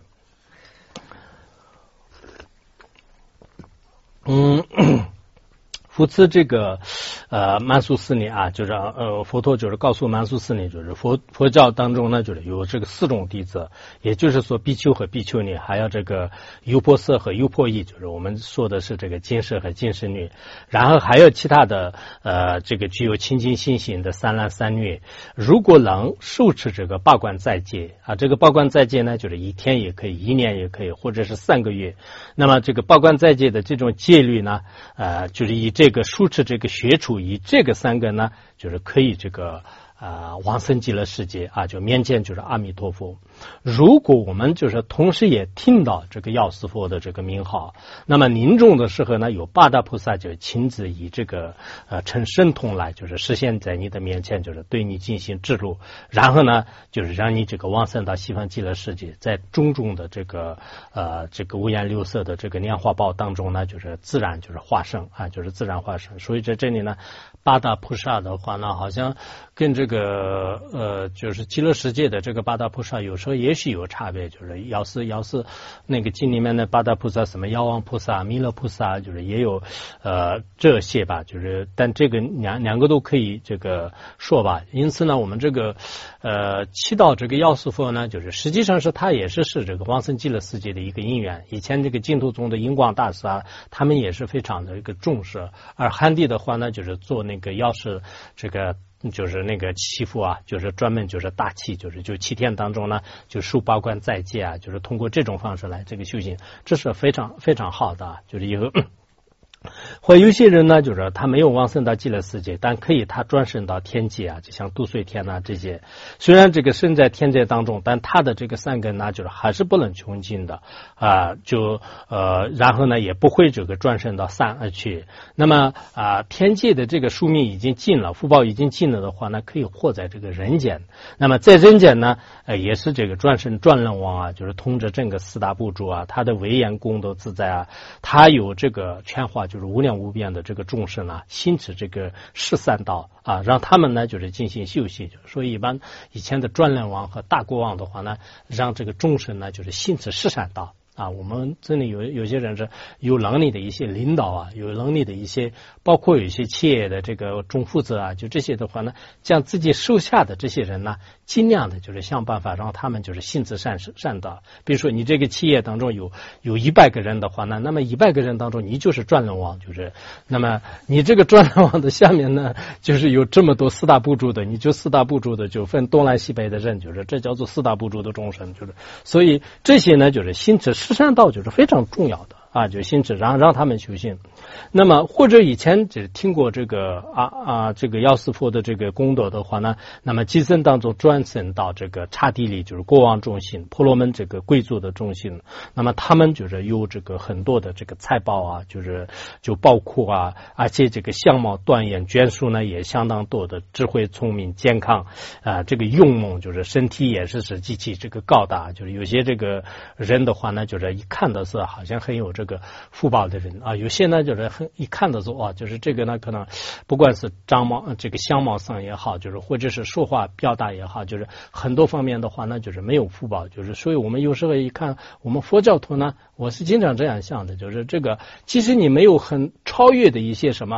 复次这个曼殊斯尼啊，就是佛陀就是告诉曼殊斯尼，就是佛教当中呢，就是有这个4种弟子，也就是说比丘和比丘尼，还有这个优婆塞和优婆夷，就是我们说的是这个金氏和金氏女，然后还有其他的这个具有清净心行的三男三女，如果能受持这个八关斋戒啊，这个八关斋戒呢，就是1天也可以，1年也可以，或者是3个月。那么这个八关斋戒的这种戒律呢，就是以这个受持这个学处，以这个3个呢，就是可以这个往生极乐世界啊，就面见就是阿弥陀佛。如果我们就是同时也听到这个药师佛的这个名号，那么临终的时候呢，有八大菩萨就亲自以这个成神通来，就是实现在你的面前，就是对你进行指路，然后呢，就是让你这个往生到西方极乐世界，在种种的这个五颜六色的这个莲花宝当中呢，就是自然就是化生啊，就是自然化生。所以在这里呢，八大菩萨的话呢，好像跟这个就是极乐世界的这个八大菩萨有时候也许有差别，就是要是那个经里面的八大菩萨，什么药王菩萨、弥勒菩萨，就是也有这些吧，就是但这个两个都可以这个说吧。因此呢，我们这个祈祷这个药师佛呢，就是实际上是他也是这个往生极乐世界的一个因缘。以前这个净土宗的印光大师啊，他们也是非常的一个重视，而汉地的话呢，就是做那个药师这个。就是那个祈福啊，就是专门就是大祈，就7天当中呢，就受八关斋戒啊，就是通过这种方式来这个修行，这是非常非常好的，就是以后。或有些人呢，就是他没有往生到极乐世界，但可以他转生到天界啊，就像度岁天啊这些。虽然这个身在天界当中，但他的这个3根呢，就是还是不能穷尽的然后呢也不会这个转生到3去。那么天界的这个寿命已经尽了，福报已经尽了的话呢，可以活在这个人间。那么在人间呢，也是这个转生转轮王啊，就是通着整个4大部洲啊，他的威严功德自在啊，他有这个劝化。就是无量无边的这个众生呢，行持这个13道啊，让他们呢就是进行修习。所以一般以前的转轮王和大国王的话呢，让这个众生呢就是行持13道。啊，我们这里有些人是有能力的一些领导啊，有能力的一些，包括有一些企业的这个总负责啊，就这些的话呢，将自己手下的这些人呢，尽量的就是想办法让他们就是行持善道。比如说你这个企业当中有100个人的话呢，那么100个人当中你就是转轮王，就是那么你这个转轮王的下面呢，就是有这么多4大部洲的，你就4大部洲的就分东南西北的人，就是这叫做4大部洲的众生，就是所以这些呢就是行持13道就是非常重要的啊，就行持让他们修行。那么或者以前只听过这个这个药师佛的这个功德的话呢，那么今生当中转生到这个刹帝利，就是国王中心、婆罗门这个贵族的中心，那么他们就是有这个很多的这个财宝啊，就包括啊，而且这个相貌端严，眷属呢也相当多的，智慧聪明健康这个勇猛，就是身体也是极其这个高大，就是有些这个人的话呢，就是一看到是好像很有这个福报的人啊，有些呢就是一看到说就是这个呢可能不管是这个相貌上也好，就是或者是说话表达也好，就是很多方面的话呢就是没有福报，就是所以我们有时候一看我们佛教徒呢，我是经常这样想的，就是这个其实你没有很超越的一些什么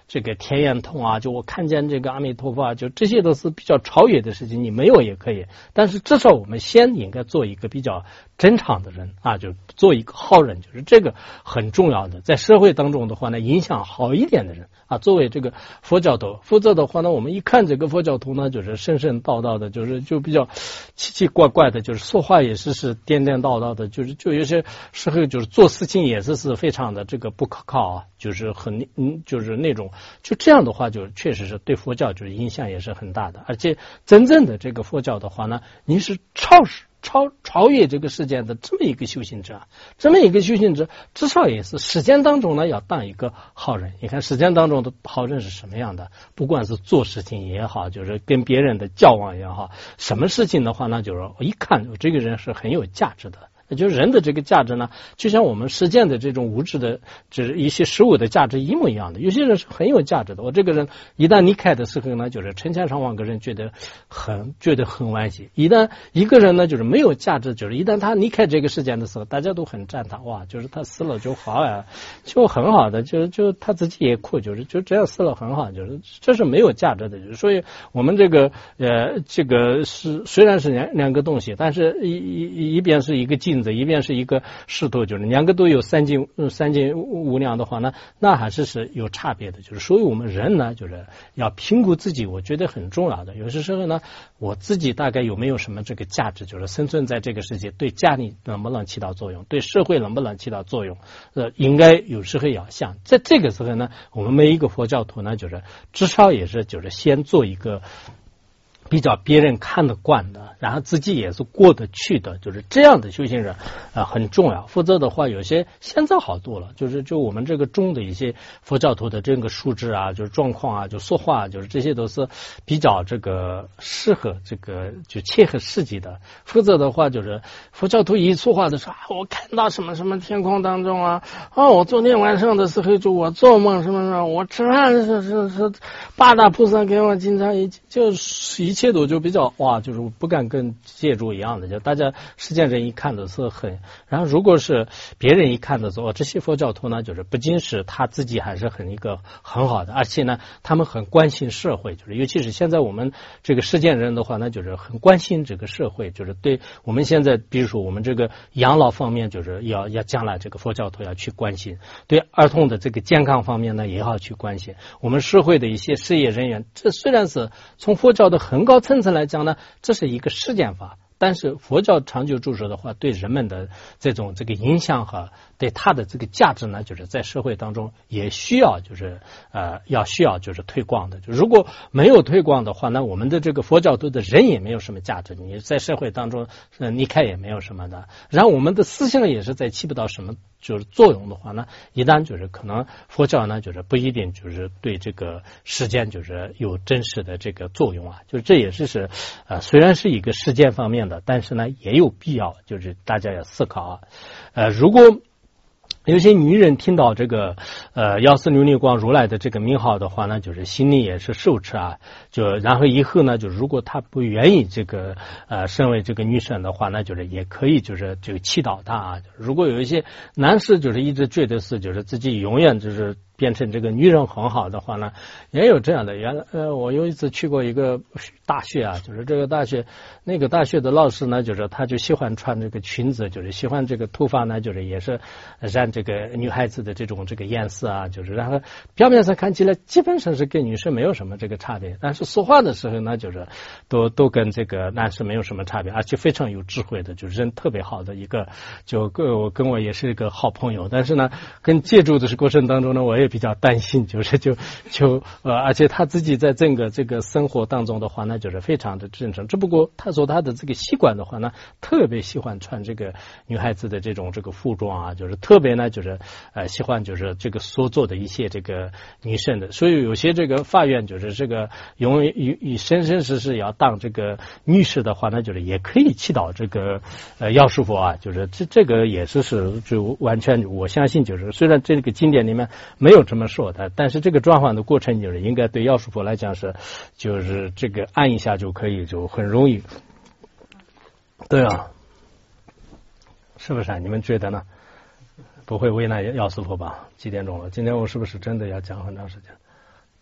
这个天眼通啊，就我看见这个阿弥陀佛啊，就这些都是比较超越的事情，你没有也可以，但是至少我们先应该做一个比较正常的人啊，就做一个好人，就是这个很重要的，在社会当中的话呢，影响好一点的人啊，作为这个佛教徒，否则的话呢，我们一看这个佛教徒呢，就是神神道道的，就比较奇奇怪怪的，就是说话也是颠颠倒倒的，就有些时候就是做事情也是非常的这个不可靠啊，就是就是那种就这样的话，就确实是对佛教就是影响也是很大的，而且真正的这个佛教的话呢，你是超越这个世界的这么一个修行者，至少也是实践当中呢要当一个好人。你看实践当中的好人是什么样的？不管是做事情也好，就是跟别人的交往也好，什么事情的话呢，就是一看这个人是很有价值的。就是人的这个价值呢，就像我们实践的这种物质的，就是一些事物的价值一模一样的。有些人是很有价值的，我这个人一旦离开的时候呢，就是成千上万个人觉得很惋惜。一旦一个人呢，就是没有价值，就是一旦他离开这个世界的时候，大家都很赞叹，哇，就是他死了就好呀，就很好的，就他自己也哭，就这样死了很好，就是这是没有价值的。所以我们这个是虽然是两个东西，但是一边是一个镜子，一边是一个石头，就是两个都有三斤五两的话呢，那还是有差别的。就是所以我们人呢，就是要评估自己，我觉得很重要的。有些时候呢，我自己大概有没有什么这个价值，就是生存在这个世界，对家里能不能起到作用，对社会能不能起到作用，应该有时候也要想。在这个时候呢，我们每一个佛教徒呢，就是至少也是就是先做一个比较别人看得惯的，然后自己也是过得去的，就是这样的修行人很重要。否则的话，有些现在好多了，就我们这个中的一些佛教徒的这个素质啊，就是状况啊，就说话，就是这些都是比较这个适合这个就切合实际的。否则的话，就是佛教徒一说话的时候，我看到什么什么天空当中啊，我昨天晚上的时候就我做梦什么，我吃饭是八大菩萨给我经常就是一切都就比较哇，就是不敢跟借助一样的，就大家实践人一看的是很，然后如果是别人一看的时候，这些佛教徒呢，就是不仅是他自己还是一个很好的，而且呢，他们很关心社会，就是尤其是现在我们这个实践人的话呢，就是很关心这个社会，就是对我们现在比如说我们这个养老方面，就是要将来这个佛教徒要去关心，对儿童的这个健康方面呢，也要去关心我们社会的一些事业人员。这虽然是从佛教的很高层次来讲呢，这是一个实践法，但是佛教长久住持的话，对人们的这个影响和对他的这个价值呢，就是在社会当中也需要就是需要就是推广的。就如果没有推广的话，那我们的这个佛教徒的人也没有什么价值，你在社会当中离开也没有什么的。然后我们的思想也是在起不到什么就是作用的话呢，一旦就是可能佛教呢就是不一定就是对这个实践就是有真实的这个作用啊，就是这也是虽然是一个实践方面的，但是呢也有必要就是大家要思考啊，如果有些女人听到这个药师琉璃光如来的这个名号的话呢，就是心里也是受持啊，就然后以后呢，就如果她不愿意这个身为这个女神的话，那就是也可以就是祈祷她啊。如果有一些男士就是一直觉得是就是自己永远就是变成这个女人很好的话呢，也有这样的。我有一次去过一个大学啊，就是这个大学那个大学的老师呢，就是他就喜欢穿这个裙子，就是喜欢这个头发呢，就是也是染这个女孩子的这个颜色啊，就是然后表面上看起来基本上是跟女生没有什么这个差别，但是说话的时候呢，就是都跟这个男生没有什么差别，而且非常有智慧的，就是人特别好的一个，就跟我也是一个好朋友。但是呢，跟借助的过程当中呢，我也比较担心，而且他自己在整个这个生活当中的话呢，就是非常的真诚。只不过他说他的这个习惯的话呢，特别喜欢穿这个女孩子的这个服装啊，就是特别呢就是喜欢就是这个所做的一些这个女生的，所以有些这个法院就是这个以生世要当这个女士的话呢，就是也可以祈祷这个药师佛啊，就是这个也是就完全我相信就是虽然这个经典里面没有这么说的，但是这个转换的过程就是应该对药师佛来讲就是这个按一下就可以，就很容易。对啊，是不是啊？你们觉得呢？不会为难药师佛吧？几点钟了？今天我是不是真的要讲很长时间？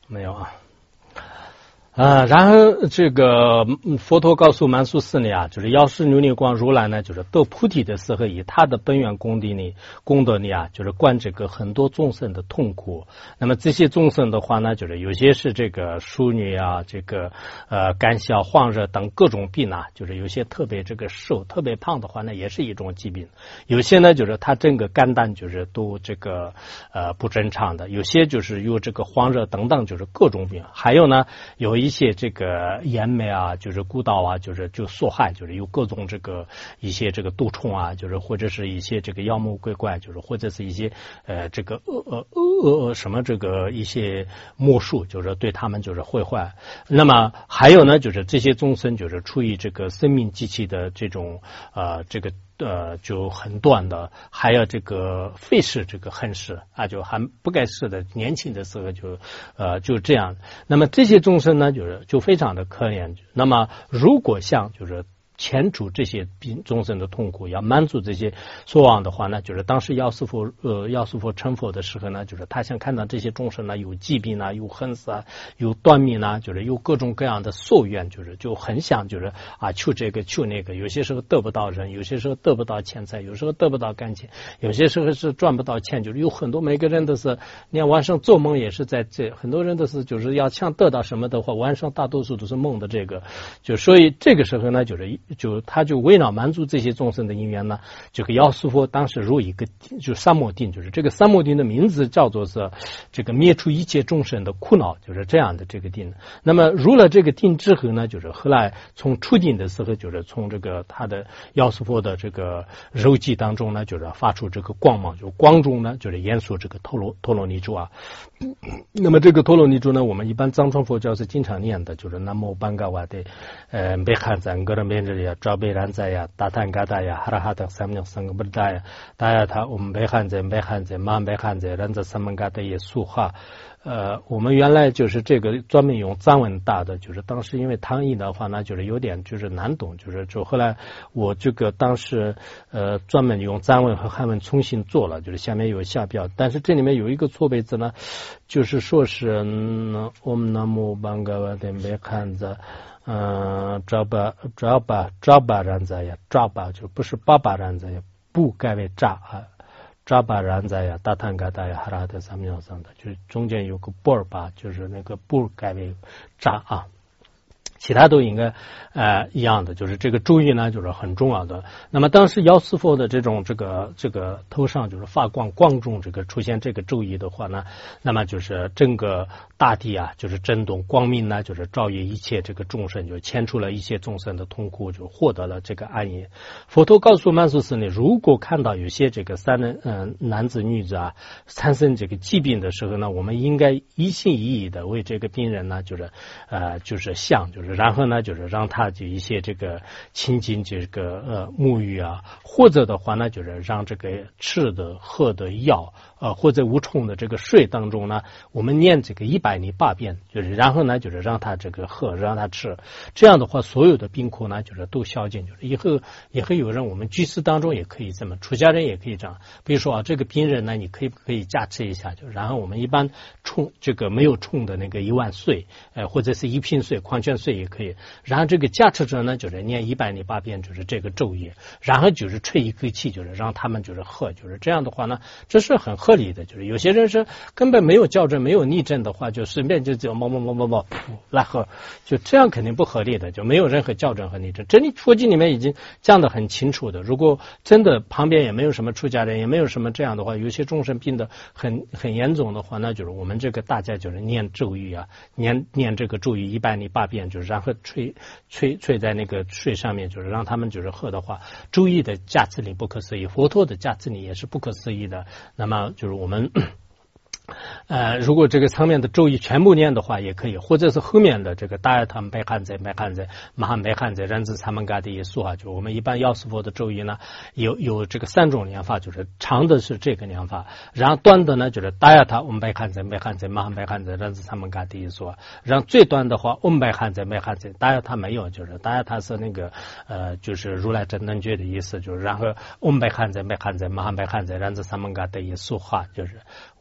没有啊。然后这个佛陀告诉曼殊斯尼啊，就是药师琉璃光如来呢，就是得菩提的时候，以他的本愿功德力啊，就是观这个很多众生的痛苦。那么这些众生的话呢，就是有些是这个淑女啊，这个肝消、患热等各种病啊，就是有些特别这个瘦、特别胖的话呢，也是一种疾病。有些呢，就是他整个肝胆就是都这个不正常的，有些就是有这个患热等等，就是各种病。还有呢，有一些这个眼眉啊，就是骨道啊，就是受害，就是有各种这个一些这个毒虫啊，就是或者是一些这个妖魔鬼怪，就是或者是一些这个什么这个一些魔术，就是对他们就是毁坏。那么还有呢，就是这些众生就是处于这个生命机器的这种这个就很短的，还有这个费事这个恨事啊，就还不该是的，年轻的时候就这样。那么这些众生呢，就非常的可怜。那么如果像就是前除这些众生的痛苦，要满足这些所望的话呢，就是当时药师佛成佛的时候呢，就是他想看到这些众生呢有疾病啊，有恨死啊，有断命啊，就是有各种各样的夙愿，就很想就是求这个求那个，有些时候得不到人，有些时候得不到钱财，有时候得不到感情，有些时候是赚不到钱，就是有很多每个人都是，你看晚上做梦也是在这，很多人都是就是要想得到什么的话，晚上大多数都是梦的这个，就所以这个时候呢，他就围绕满足这些众生的因缘呢，这个药师佛当时入一个就三摩定，就是这个三摩定的名字叫做是这个灭除一切众生的苦恼，就是这样的这个定。那么入了这个定之后呢，就是后来从出定的时候，就是从这个他的药师佛的这个肉髻当中呢，就是发出这个光芒，就光中呢就是演说这个陀罗尼珠啊。那么这个陀罗尼珠呢，我们一般藏传佛教是经常念的，就是南无班嘎瓦的贝哈赞格伦边这里啊，照贝然在呀，达坦嘎达呀，哈拉哈德三藐三个不达呀，达呀他我们贝汉在满贝汉在人在三门嘎达也素哈。我们原来就是这个专门用藏文打的，就是当时因为唐译的话呢，就是有点就是难懂，就后来我这个当时专门用藏文和汉文重新做了，就是下面有下标，但是这里面有一个错别字呢，就是说是我们南无班嘎瓦的贝汉在。抓把然在呀，抓把就不是爸爸然在呀，不改为扎啊，扎把然在呀，大坦嘎达呀，哈拉德三藐三的，就是中间有个波尔巴，就是那个不改为扎啊。其他都应该一样的，就是这个注意呢，就是很重要的。那么当时药师佛的这种这个头上就是发光光中这个出现这个注意的话呢，那么就是整个大地啊，就是震动，光明呢就是照耀一切这个众生，就牵出了一切众生的痛苦，就获得了这个安逸。佛陀告诉曼殊斯呢，如果看到有些这个男子女子啊产生这个疾病的时候呢，我们应该一心一意的为这个病人呢，就是然后呢，就是让他就一些这个亲近这个沐浴啊，或者的话呢，就是让这个吃的喝的药或者无冲的这个水当中呢，我们念这个108遍，就是然后呢，就是让他这个喝，让他吃，这样的话，所有的病苦呢，就是都消尽。就是以后也会有人，我们居士当中也可以这么，出家人也可以这样。比如说这个病人呢，你可以加持一下，就然后我们一般冲这个没有冲的那个1万岁，或者是1瓶水、矿泉水也可以。然后这个加持者呢，就是念108遍，就是这个咒语，然后就是吹一口气，就是让他们就是喝，就是这样的话呢，这是很合理的。就是有些人是根本没有校正、没有逆正的话，就随便就某来喝，就这样肯定不合理的，就没有任何校正和逆正。这里佛经里面已经讲得很清楚的。如果真的旁边也没有什么出家人，也没有什么这样的话，有些众生病得很严重的话，那就是我们这个大家就是念咒语啊，念这个咒语108遍，就是然后吹在那个水上面，就是让他们就是喝的话，咒语的加持力不可思议，佛陀的加持力也是不可思议的。那么就是我们如果这个上面的咒语全部念的话也可以，或者是后面的这个大雅他们白汉在马汉白汉在人子他们嘎的耶稣啊，就我们一般药师佛的咒语呢有这个3种念法，就是长的是这个念法，然后短的呢就是大雅他我们白汉在马汉白汉在人子他们嘎的耶稣啊，然后最短的话我们白汉在大雅他没有，就是大雅他是那个就是如来真能觉的意思，就是然后我们白汉在马汉白汉在人子他们嘎的耶稣话，就是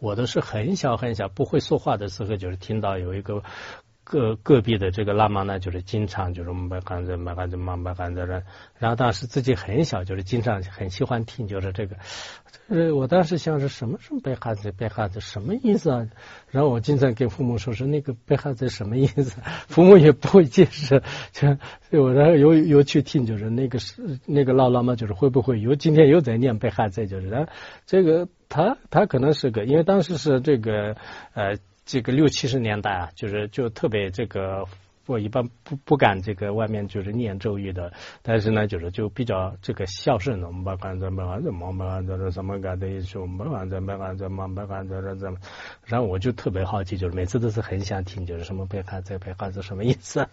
我都是很小很小不会说话的时候，就是听到有一个隔壁的这个喇嘛呢，就是经常就是买干子，然后当时自己很小，就是经常很喜欢听，就是这个。我当时想是什么背哈子什么意思啊？然后我经常跟父母说是那个背哈子什么意思，父母也不会解释。我然后又去听，就是那个老喇嘛就是会不会今天又在念背哈子，就是这个他可能是个，因为当时是这个60、70年代啊，就特别这个。我一般不敢这个外面就是念咒语的，但是呢就比较这个孝顺的，我们把干什么什么干的说我们然后我就特别好奇，就是每次都是很想听，就是什么背汉字什么意思？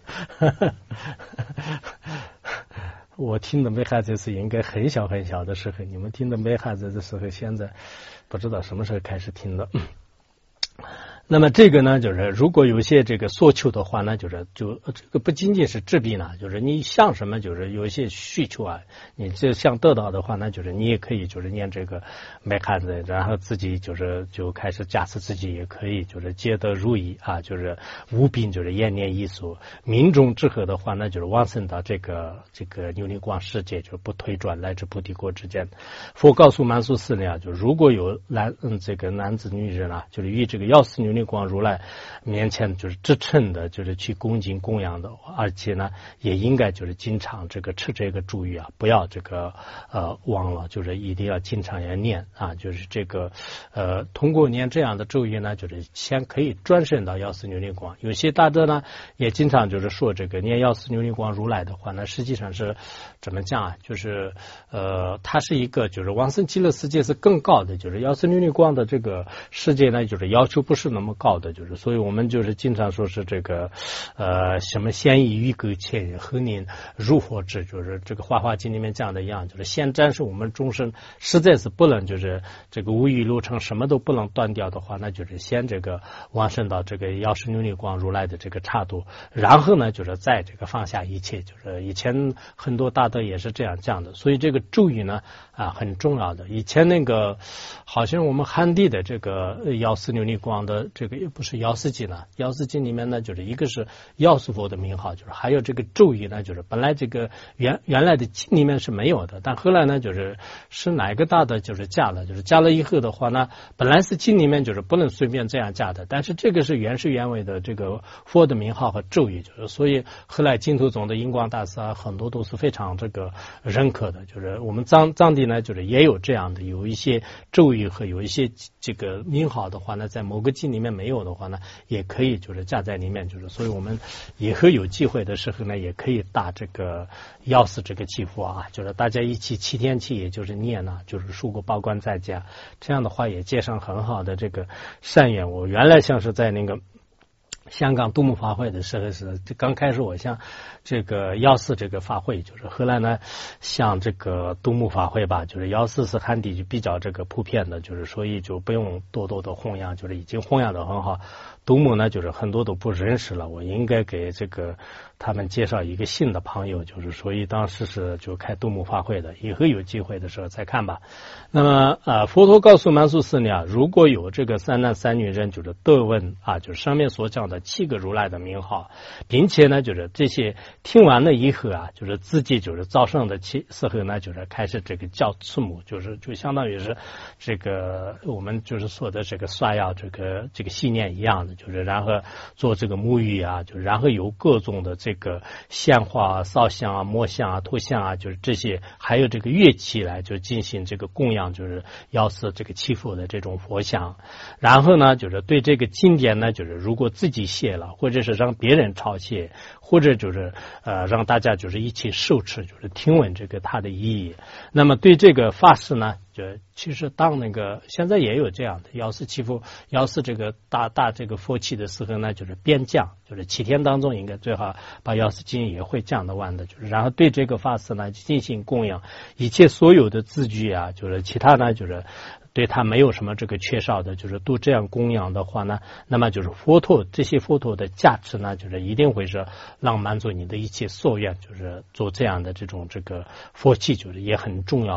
我听的背汉字是应该很小很小的时候，你们听的背汉字的时候，现在不知道什么时候开始听的。那么这个呢，就是如果有些这个诉求的话呢，就这个不仅仅是治病呢，就是你想什么，就是有一些需求啊，你这想得到的话呢，就是你也可以就是念这个买汉子，然后自己就开始假设自己也可以就是皆得如意啊，就是无病就是延年益寿，命中之后的话呢，就是往生到这个琉璃光世界，就不退转来至菩提国之间。佛告诉满宿寺呢，就如果有这个男子女人啊，就是与这个药师琉璃光如来面前就是支撑的，就是去恭敬供养的，而且呢也应该就是经常这个吃这个咒语啊，不要这个忘了，就是一定要经常要念啊，就是这个通过念这样的咒语呢，就是先可以转生到药师琉璃光。有些大德呢也经常就是说这个念药师琉璃光如来的话呢，实际上是怎么讲啊？就是它是一个就是往生极乐世界是更高的，就是药师琉璃光的这个世界呢，就是要求不是那么高的，就是所以我们就是经常说是这个什么先以欲垢切后念入佛智，就是这个《华华经》里面讲的一样，就是先展示我们众生实在是不能就是这个无欲流程什么都不能断掉的话，那就是先这个往生到这个药师琉璃光如来的这个刹度，然后呢就是再这个放下一切，就是以前很多大德也是这样讲的，所以这个咒语呢很重要的。以前那个好像我们汉地的这个药师琉璃光的这个也不是药师经呢，药师经里面呢就是一个是药师佛的名号，就是还有这个咒语呢，就是本来这个原来的经里面是没有的，但后来呢是哪个大的就是加了，就是加了以后的话呢，本来是经里面就是不能随便这样加的，但是这个是原汁原味的这个佛的名号和咒语，就是所以后来净土宗的印光大师啊，很多都是非常这个认可的，就是我们藏地呢就是也有这样的，有一些咒语和有一些这个名号的话呢，在某个经里面没有的话呢，也可以就是加在里面，就是所以我们以后有机会的时候呢，也可以打这个药师这个祈福啊，就是大家一起7天期，也就是念呢，就是数个报关在家，这样的话也结上很好的这个善缘。我原来像是在那个香港度母法会的时候是刚开始，我像这个药师这个法会，就是后来呢像这个度母法会吧，就是药师是汉地就比较这个普遍的，就是所以就不用多的弘扬，就是已经弘扬的很好。度母呢就是很多都不认识了，我应该给这个他们介绍一个新的朋友，就是所以当时是就开度母法会的，以后有机会的时候再看吧。那么佛陀告诉满宿寺呢，如果有这个3男3女人就是得闻啊，就是上面所讲的7个如来的名号，并且呢就是这些听完了以后啊，就是自己就是早上的时候呢就是开始这个叫慈母，就相当于是这个我们就是说的这个刷牙这个信念一样的，就是然后做这个沐浴啊，就是然后有各种的这个鲜花啊、烧香啊、摸香啊、涂香啊，就是这些还有这个乐器来就进行这个供养，就是药师这个祈福的这种佛像。然后呢就是对这个经典呢，就是如果自己写了，或者是让别人抄写，或者就是让大家就是一起受持，就是听闻这个它的意义。那么对这个法师呢，就其实当那个现在也有这样的药师祈福，药师这个大这个佛器的时候呢，就是边讲，就是7天当中应该最好把药师经也会讲得完的，就是然后对这个法师呢进行供养，一切所有的字句啊，就是其他呢就是对他没有什么这个缺少的，就是都这样供养的话呢，那么就是这些佛陀的价值呢，就是一定会是让满足你的一切所愿，就是做这样的这种这个佛器，就是也很重要的。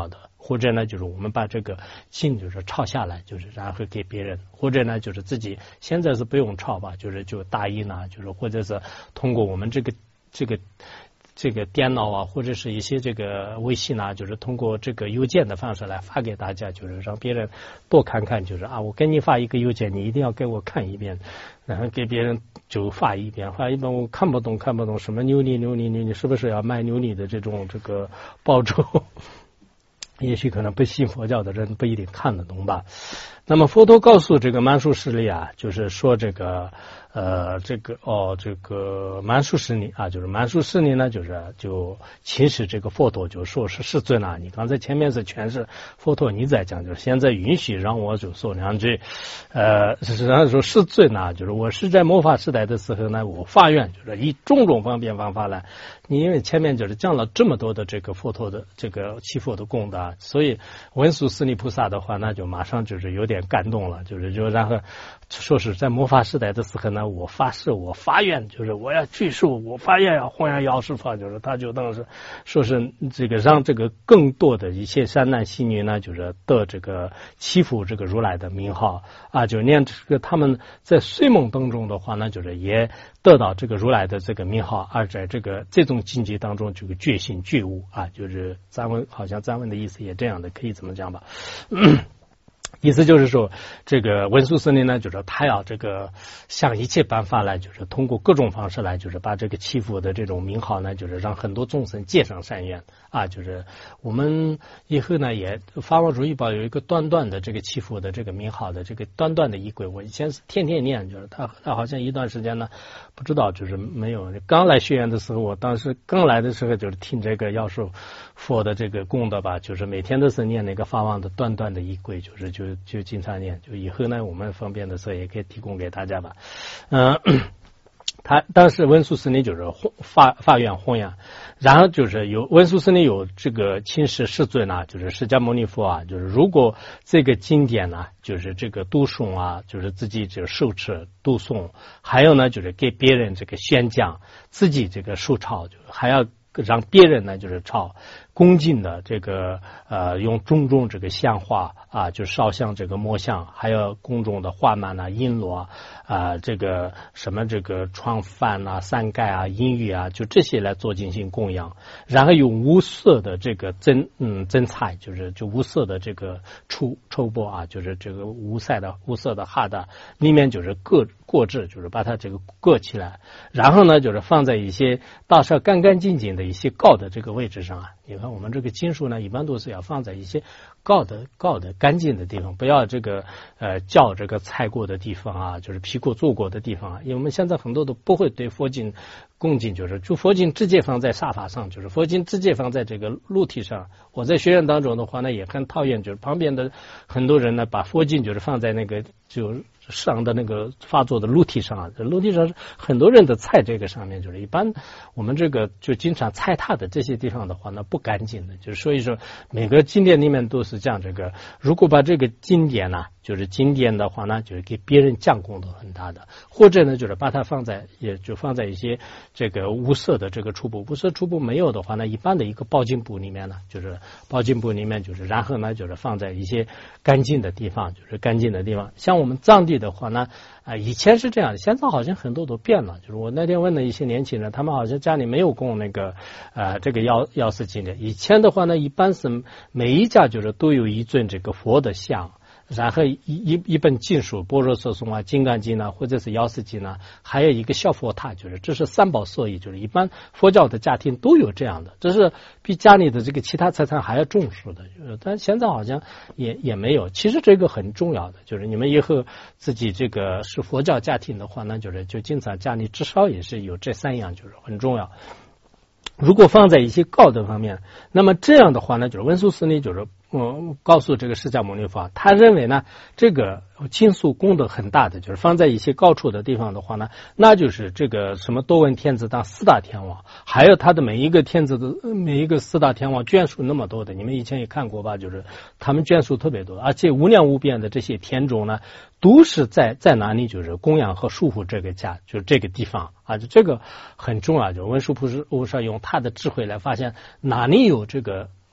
或者呢就是我们把这个经就是抄下来，就是然后给别人，或者呢就是自己现在是不用抄吧，就打印啊，就是或者是通过我们这个电脑啊，或者是一些这个微信啊，就是通过这个邮件的方式来发给大家，就是让别人多看看，就是我给你发一个邮件，你一定要给我看一遍，然后给别人就发一遍我看不懂什么牛你是不是要卖牛你的这个报酬？也许可能不信佛教的人不一定看得懂吧。那么佛陀告诉这个曼殊室利啊，就是说这个曼殊室利啊，就是曼殊室利呢，就其实这个佛陀就说是世尊啊，你刚才前面是全是佛陀你在讲，就是现在允许让我就说两句，实际上说世尊啊，就是我是在末法时代的时候呢，我发愿就是以种种方便方法来，你因为前面就是讲了这么多的这个佛陀的这个祈佛的功德，所以文殊师利菩萨的话，那就马上就是有点感动了，就然后说是在末法时代的时候呢，我发誓我发愿，就是我要去世，我发愿要弘扬药师法，就是他就当时说是这个让这个更多的一些善男信女呢，就是得这个祈福这个如来的名号啊，就念这个他们在睡梦当中的话呢，就是也得到这个如来的这个名号，而在这种境界当中这个觉醒觉悟啊，就是好像赞文的意思也这样的，可以这么讲吧。意思就是说，这个文殊师利呢，就是他要这个想一切办法来，就是通过各种方式来，就是把这个祈福的这种名号呢，就是让很多众生结上善缘啊。就是我们以后呢，也法王主义宝有一个短短的这个祈福的这个名号的这个短短的仪轨，我以前是天天念，就是他好像一段时间呢，不知道就是没有。刚来学院的时候，我当时刚来的时候就是听这个药师佛的这个功德吧，就是每天都是念那个法王的短短的仪轨，就经常念，就以后呢我们方便的时候也可以提供给大家吧。他当时文殊师利就是发愿弘扬，然后就是有文殊师利有这个亲师世尊啊，就是释迦牟尼佛啊，就是如果这个经典呢，就是这个读诵啊，就是自己就受持读诵，还有呢就是给别人这个宣讲，自己这个受抄，就还要让别人呢就是抄恭敬的这个用种种这个香花啊，就烧香这个摸香，还有宫中的花蔓啊、璎珞啊，这个什么这个床幡啊、伞盖啊、音乐啊，就这些来做进行供养，然后用无色的这个真菜，就无色的这个抽钵啊，就是这个无色的哈达里面就是过制，就是把它这个搁起来，然后呢就是放在一些大小干干净净的一些高的这个位置上啊。你看我们这个经书呢，一般都是要放在一些高的干净的地方，不要这个叫这个踩过的地方啊，就是屁股坐过的地方啊。因为我们现在很多都不会对佛经恭敬，就佛经直接放在沙发上，就是佛经直接放在这个露体上。我在学院当中的话呢，也很讨厌，就是旁边的很多人呢，把佛经就是放在那个就上的那个发作的露体上，露体上很多人都踩这个上面，就是一般我们这个就经常踩踏的这些地方的话呢，不干净的，就是所以说每个经典里面都是这样，这个如果把这个经典呢，就是经典的话呢，就是给别人讲功德很大的，或者呢就是把它放在一些这个无色的这个初步，无色初步没有的话呢，一般的一个包经部里面呢，就是包经部里面就是然后呢就是放在一些干净的地方，就是干净的地方。像我们藏地的话呢，以前是这样的，现在好像很多都变了。就是我那天问了一些年轻人，他们好像家里没有供那个这个药师经的。以前的话呢，一般是每一家就是都有一尊这个佛的像，然后一本经书，般若摄诵啊、金刚经啊，或者是药师经啊，还有一个小佛塔，就是这是三宝舍利，就是一般佛教的家庭都有这样的，这是比家里的这个其他财产还要重视的。但现在好像也没有。其实这个很重要的，就是你们以后自己这个是佛教家庭的话呢，就经常家里至少也是有这三样，就是很重要。如果放在一些高的方面，那么这样的话呢，就是文殊师利就是告诉这个释迦牟尼佛，他认为呢，这个经书功德很大的，就是放在一些高处的地方的话呢，那就是这个什么多闻天子当四大天王，还有他的每一个天子的每一个四大天王眷属那么多的，你们以前也看过吧？就是他们眷属特别多，而且无量无边的这些天种呢，都是在哪里？就是供养和束缚这个家，就是这个地方啊，就这个很重要。就文殊菩萨用他的智慧来发现哪里有这个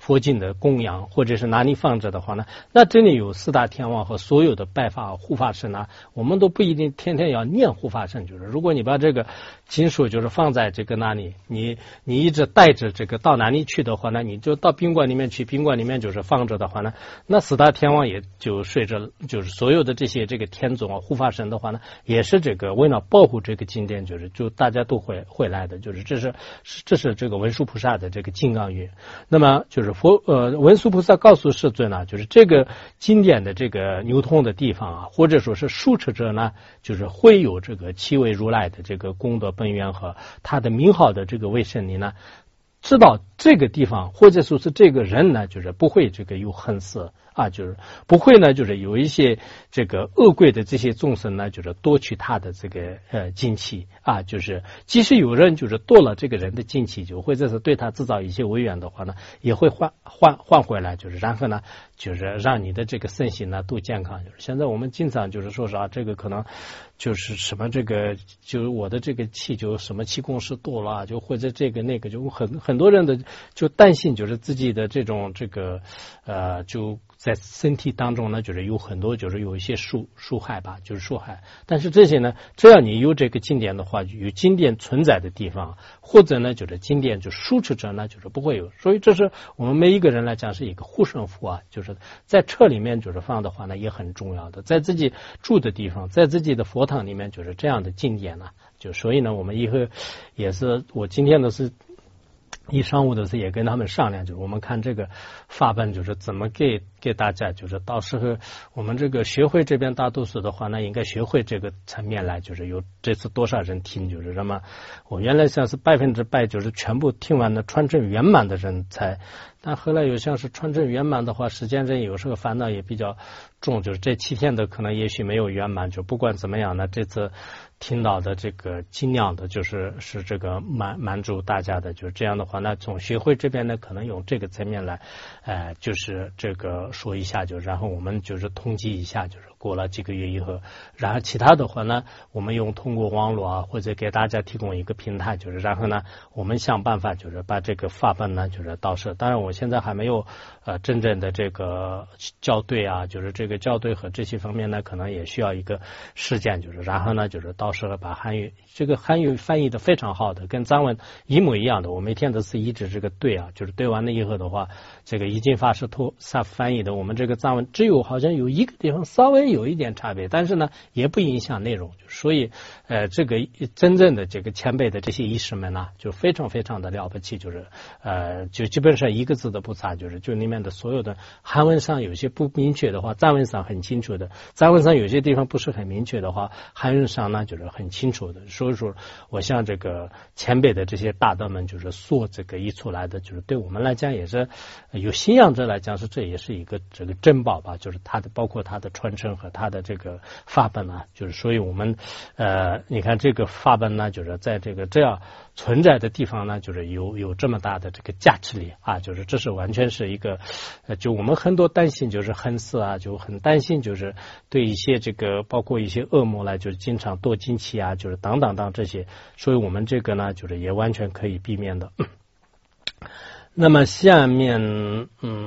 佛经的供养，或者是哪里放着的话呢，那这里有四大天王和所有的拜法护法神啊，我们都不一定天天要念护法神，就是如果你把这个经书就是放在这个那里，你一直带着这个到哪里去的话呢，你就到宾馆里面去，宾馆里面就是放着的话呢，那四大天王也就随着就是所有的这些这个天宗啊护法神的话呢，也是这个为了保护这个经典，就大家都会来的，就是这是这个文殊菩萨的这个金刚语。那么就是文殊菩萨告诉世尊呢，就是这个经典的这个流通的地方啊，或者说是书持者呢，就是会有这个七位如来的这个功德本源和他的名号的这个为圣灵呢，知道这个地方或者说是这个人呢，就是不会这个有恨色啊，就是不会呢，就是有一些这个恶贵的这些众生呢，就是夺取他的这个精气啊，就是即使有人就是夺了这个人的精气，就或者是对他制造一些违缘的话呢，也会换回来，就是然后呢，就是让你的这个身心呢都健康。就是现在我们经常就是说啥，这个可能就是什么这个就是我的这个气就什么气功是多了，就或者这个那个，就很多人的就担心就是自己的这种这个就在身体当中呢，就是有很多就是有一些疏害吧，就是疏害。但是这些呢，只要你有这个经典的话，有经典存在的地方，或者呢就是经典就书持者呢，就是不会有。所以这是我们每一个人来讲是一个护身符啊，就是在车里面就是放的话呢也很重要的，在自己住的地方，在自己的佛堂里面就是这样的经典呢，就所以呢我们以后也是我今天的是。一上午的时候也跟他们商量，就是我们看这个法本就是怎么给大家，就是到时候我们这个学会这边大多数的话呢，应该学会这个层面来，就是有这次多少人听，就是什么我原来像是100%就是全部听完的传承圆满的人才，但后来有像是传承圆满的话，时间人有时候烦恼也比较重，就是这7天的可能也许没有圆满，就不管怎么样呢，这次听到的这个尽量的是这个满足大家的，就是这样的话呢，从学会这边呢可能用这个层面来就是这个说一下，就然后我们就是统计一下，就是过了几个月以后，然后其他的话呢，我们通过网络啊，或者给大家提供一个平台，就是然后呢，我们想办法就是把这个法本呢就是到时，当然我现在还没有真正的这个校对啊，就是这个校对和这些方面呢，可能也需要一个时间，就是然后呢，就是到时候把汉语翻译的非常好的，跟藏文一模一样的，我每天都是一直这个对啊，就是对完了以后的话，这个已经翻译的，我们这个藏文只有好像有一个地方稍微有一点差别，但是呢也不影响内容，所以这个真正的这个前辈的这些医师们呢，就非常非常的了不起，就是就基本上一个字都不差，就里面的所有的韩文上有些不明确的话，藏文上很清楚的，藏文上有些地方不是很明确的话，韩文上呢就是很清楚的。所以说我像这个前辈的这些大德们就是说这个一出来的，就是对我们来讲也是有信仰者来讲是这也是一个这个珍宝吧，就是它的包括它的传承和它的这个法本啊，就是所以我们你看这个法本呢，就是在这个这样存在的地方呢，就是有这么大的这个价值力啊，就是这是完全是一个就我们很多担心就是恨死啊，就很担心就是对一些这个包括一些恶魔来就是经常堕精气啊，就是等这些，所以我们这个呢就是也完全可以避免的。那么下面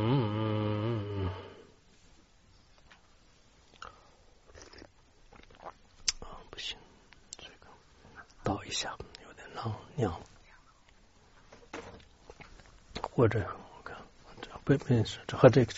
不行，这个倒一下有点娘，或者我看这不是这和这个就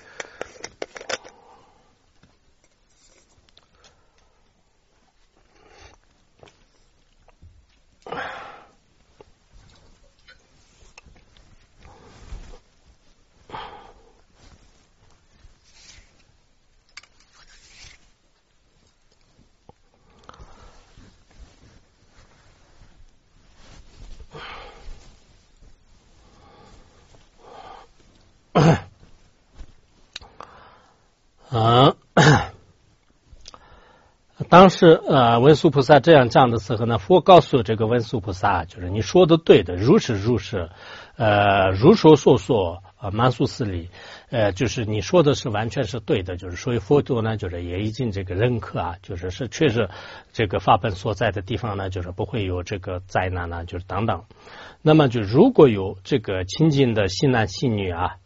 当时文殊菩萨这样讲的时候呢，佛告诉这个文殊菩萨，就是你说的对的，如是如说所说满苏斯理，就是你说的是完全是对的，就是所以佛陀呢，就是也已经这个认可啊，就是确实这个法本所在的地方呢，就是不会有这个灾难啊，就是等等。那么就如果有这个亲近的信男信女啊，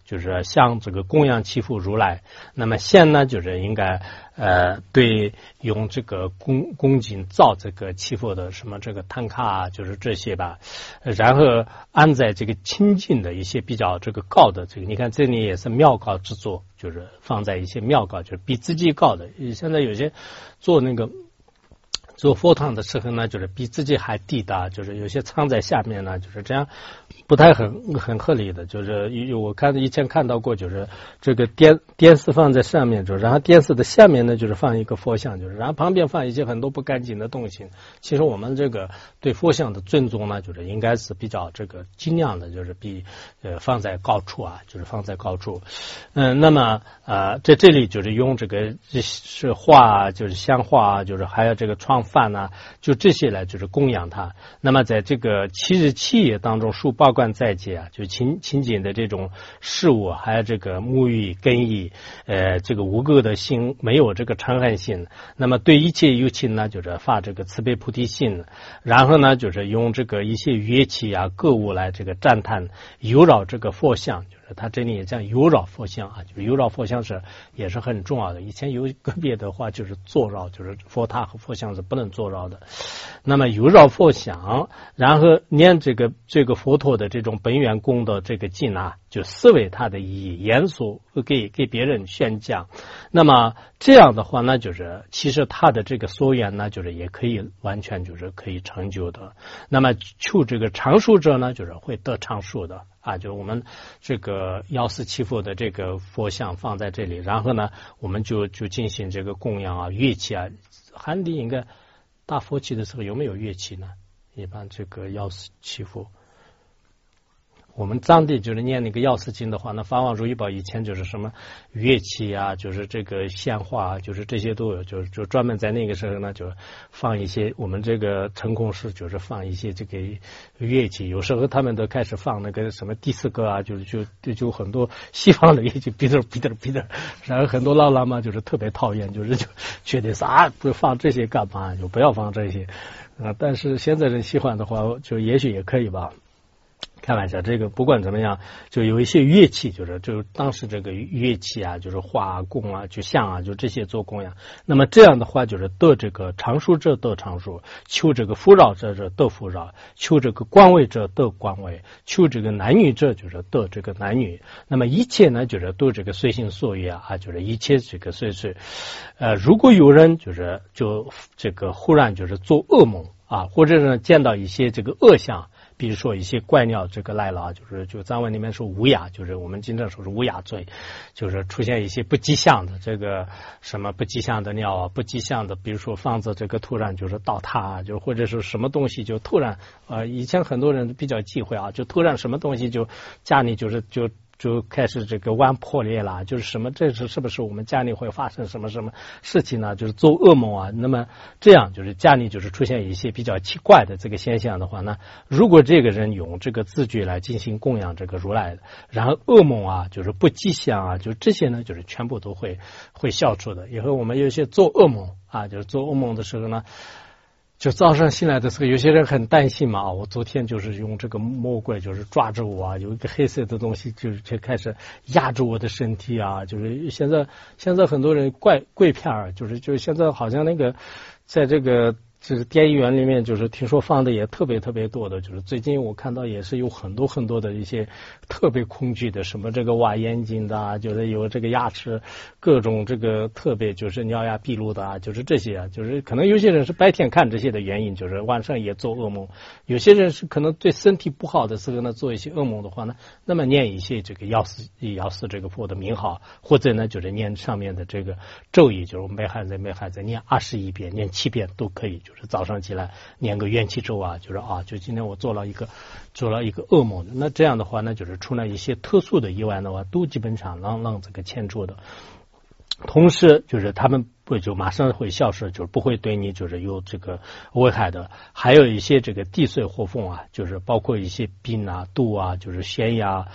就是向这个供养祈福如来。那么先呢，就是应该对用这个恭敬造这个祈福的什么这个坛卡啊，就是这些吧，然后安在这个清净的一些比较这个高的这个，你看这里也是妙高之作，就是放在一些妙高，就是比自己高的。现在有些做那个做佛堂的时候呢，就是比自己还低的，就是有些藏在下面呢，就是这样不太很合理的。就是我以前看到过，就是这个电视放在上面，就是然后电视的下面呢，就是放一个佛像，就是然后旁边放一些很多不干净的东西。其实我们这个对佛像的尊重呢，就是应该是比较这个尽量的，就是放在高处啊，就是放在高处。那么在这里就是用这个是画，就是香画，就是还有这个窗饭啊，就这些来就是供养它。那么在这个7日7夜当中，数报观斋戒啊，就清净的这种事物，还有这个沐浴更衣，这个无垢的心，没有这个嗔恨心。那么对一切有情呢，就是发这个慈悲菩提心。然后呢，就是用这个一些乐器啊、歌舞来这个赞叹游绕这个佛像。他这里也讲游绕佛像啊，就是游绕佛像也是很重要的。以前有个别的话就是坐绕，就是佛塔和佛像是不能坐绕的。那么游绕佛像，然后念这个佛陀的这种本愿功的这个经啊，就思维它的意义，严肃给别人宣讲。那么这样的话呢，就是其实他的这个所愿呢，就是也可以完全就是可以成就的。那么求这个长寿者呢，就是会得长寿的。就是我们这个药师祈福的这个佛像放在这里，然后呢，我们就进行这个供养啊、乐器啊。汉地应该大佛祈的时候有没有乐器呢？一般这个药师祈福，我们藏地就是念那个药师经的话，那法王如意宝以前就是什么乐器啊，就是这个献花，就是这些都有，就专门在那个时候呢，就放一些我们这个成空室就是放一些这个乐器，有时候他们都开始放那个什么第四个啊，就很多西方的乐器，彼得，然后很多老喇嘛就是特别讨厌，就觉得是不放这些干嘛，就不要放这些但是现在人喜欢的话，就也许也可以吧。开玩笑，这个不管怎么样，就有一些乐器，就是当时这个乐器啊，就是画供啊，就像啊，就这些做供养。那么这样的话，就是得这个长寿者得长寿，求这个富饶者得富饶，求这个官位者得官位，求这个男女者就是得这个男女。那么一切呢，就是都这个随心所欲啊，就是一切这个随。如果有人就这个忽然就是做噩梦啊，或者是见到一些这个恶相。比如说一些怪鸟这个来了，就藏文里面说无雅，就是我们经常说是无雅罪，就是出现一些不吉祥的这个什么不吉祥的鸟啊，不吉祥的，比如说房子这个突然就是倒塌，就或者是什么东西就突然以前很多人比较忌讳啊，就突然什么东西就家里就开始这个碗破裂了，就是什么，这是不是我们家里会发生什么事情呢？就是做噩梦啊。那么这样就是家里就是出现一些比较奇怪的这个现象的话呢，如果这个人用这个字句来进行供养这个如来，然后噩梦啊，就是不吉祥啊，就这些呢，就是全部都会消除的。以后我们有些做噩梦啊，就是做噩梦的时候呢。就早上醒来的时候，有些人很担心嘛，我昨天就是用这个魔鬼就是抓着我啊，有一个黑色的东西就开始压着我的身体啊，就是现在很多人跪片儿，就是现在好像那个在这个就是电影院里面，就是听说放的也特别多的，就是最近我看到也是有很多的一些特别恐惧的，什么这个挖眼睛的啊，就是有这个牙齿各种这个特别就是獠牙毕露的啊，就是这些啊，就是可能有些人是白天看这些的原因，就是晚上也做噩梦，有些人是可能对身体不好的时候呢做一些噩梦的话呢，那么念一些这个药师这个佛的名号，或者呢就是念上面的这个咒语，就是没孩子念21遍，念7遍都可以。就是早上起来念个元气咒啊，就是就今天我做了一个噩梦，那这样的话呢，就是除了一些特殊的意外的话，都基本上让这个牵住的。同时就是他们不就马上会消失，就是不会对你就是有这个危害的。还有一些这个地水火风啊，就是包括一些病啊、毒啊，就是悬崖。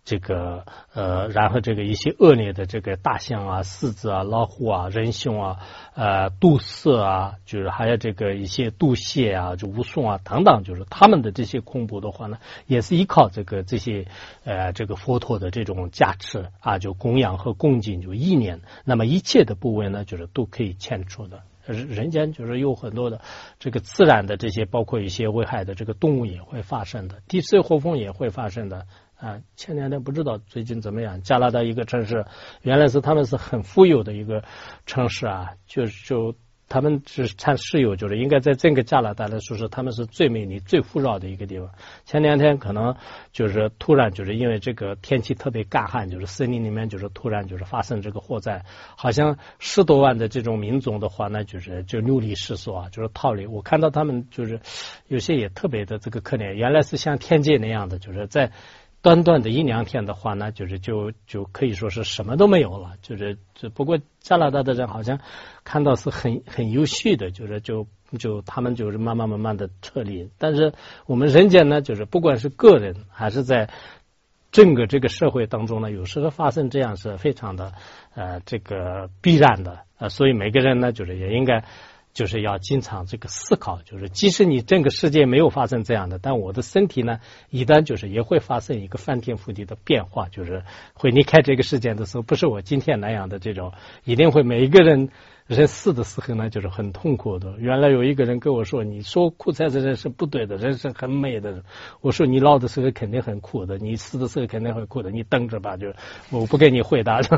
这个然后这个一些恶劣的这个大象啊、狮子啊、老虎啊、人熊啊、杜色啊，就是还有这个一些杜蟹啊、就蜈蚣啊等等，就是他们的这些恐怖的话呢，也是依靠这些这个佛陀的这种加持啊，就供养和恭敬就意念，那么一切的部位呢，就是都可以迁出的。人间就是有很多的这个自然的这些，包括一些危害的这个动物也会发生的，地水火风也会发生的啊。前两天不知道最近怎么样，加拿大一个城市，原来是他们是很富有的一个城市啊，就他们是产石油，就是应该在整个加拿大来说是他们是最美丽、最富饶的一个地方。前两天可能就是突然就是因为这个天气特别干旱，就是森林里面就是突然就是发生这个火灾，好像10多万的这种民众的话呢，就流离失所啊，就是逃离。我看到他们就是有些也特别的这个可怜，原来是像天界那样的，就是在短短的1-2天的话呢，就可以说是什么都没有了，不过加拿大的人好像看到是很有序的，就他们就是慢慢的撤离。但是我们人间呢，就是不管是个人还是在整个这个社会当中呢，有时候发生这样是非常的这个必然的所以每个人呢，就是也应该就是要经常这个思考，就是即使你整个世界没有发生这样的，但我的身体呢，一旦就是也会发生一个翻天覆地的变化，就是会离开这个世界的时候，不是我今天那样的这种，一定会每一个人死的时候呢，就是很痛苦的。原来有一个人跟我说，你说苦菜的人是不对的，人是很美的。我说你老的时候肯定很苦的，你死的时候肯定会苦的，你等着吧，就我不给你回答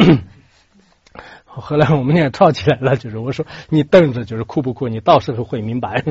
后来我们俩吵起来了，就是我说你等着，就是哭不哭，你到时候会明白。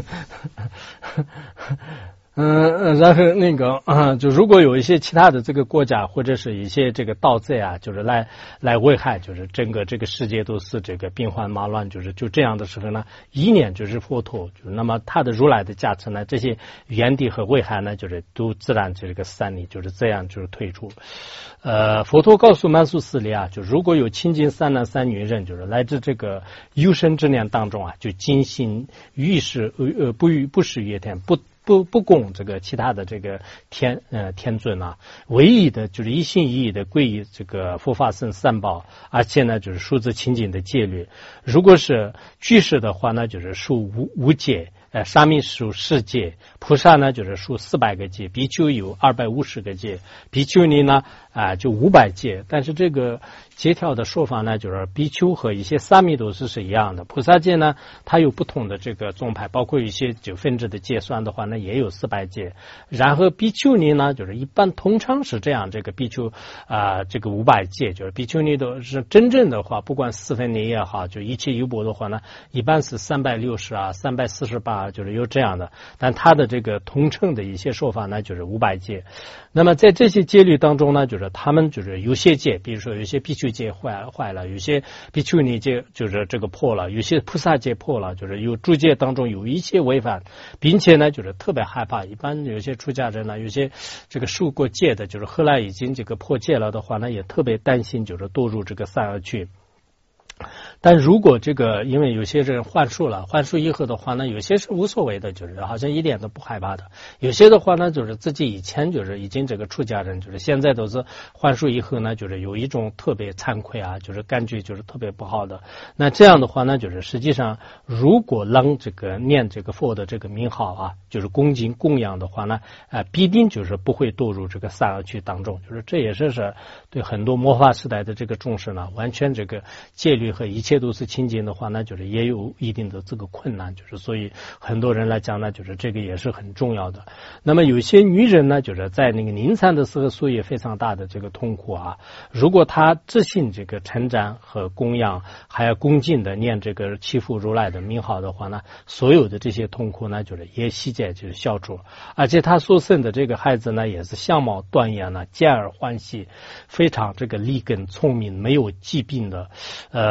然后那个就如果有一些其他的这个国家或者是一些这个盗贼啊，就是来危害，就是整个这个世界都是这个兵荒马乱，就这样的时候呢，意念就是佛陀，那么他的如来的加持呢，这些原地和危害呢，就是都自然这个散离，就是这样就是退出。佛陀告诉曼殊斯利啊，就如果有亲近三男三女人，就是来自这个有生之年当中啊，就精心于是不食月天，不供这个其他的这个天尊啊，唯一的就是一心一意的皈依这个佛法僧三宝，而且呢就是数字清净的戒律。如果是居士的话呢，就是数无戒。沙弥数10戒，菩萨呢就是数400个戒，比丘有250个戒，比丘尼呢就500戒。但是这个戒条的说法呢，就是比丘和一些沙弥都是一样的。菩萨戒呢，它有不同的这个宗派，包括一些9分制的戒算的话呢，也有400戒。然后比丘尼呢，就是一般通常是这样，这个比丘这个500戒，就是比丘尼都是真正的话，不管4分尼也好，就一切优钵的话呢，一般是360 348。就是有这样的，但他的这个通称的一些说法呢，就是500戒。那么在这些戒律当中呢，就是他们就是有些戒，比如说有些比丘戒坏了，有些比丘尼戒就是这个破了，有些菩萨戒破了，就是有诸戒当中有一些违反，并且呢就是特别害怕。一般有些出家人呢，有些这个受过戒的，就是后来已经这个破戒了的话呢，也特别担心，就是堕入这个三恶趣。但如果这个因为有些人幻术了，幻术以后的话呢，有些是无所谓的，就是好像一点都不害怕的。有些的话呢，就是自己以前就是已经这个出家人，就是现在都是幻术以后呢，就是有一种特别惭愧啊，就是感觉就是特别不好的。那这样的话呢，就是实际上如果让这个念这个佛的这个名号啊，就是恭敬供养的话呢，必定就是不会堕入这个三恶趣当中。就是这也是对很多末法时代的这个众生呢，完全这个戒律和一切都是清净的话呢，就是也有一定的这个困难，就是所以很多人来讲呢，就是这个也是很重要的。那么有些女人呢，就是在那个临产的时候受也非常大的这个痛苦啊。如果她自信这个称赞和供养，还要恭敬的念这个祈福如来的名号的话呢，所有的这些痛苦呢，就是也悉皆就是消除。而且她所生的这个孩子呢，也是相貌端严呢，健而欢喜，非常这个立根聪明，没有疾病的，并且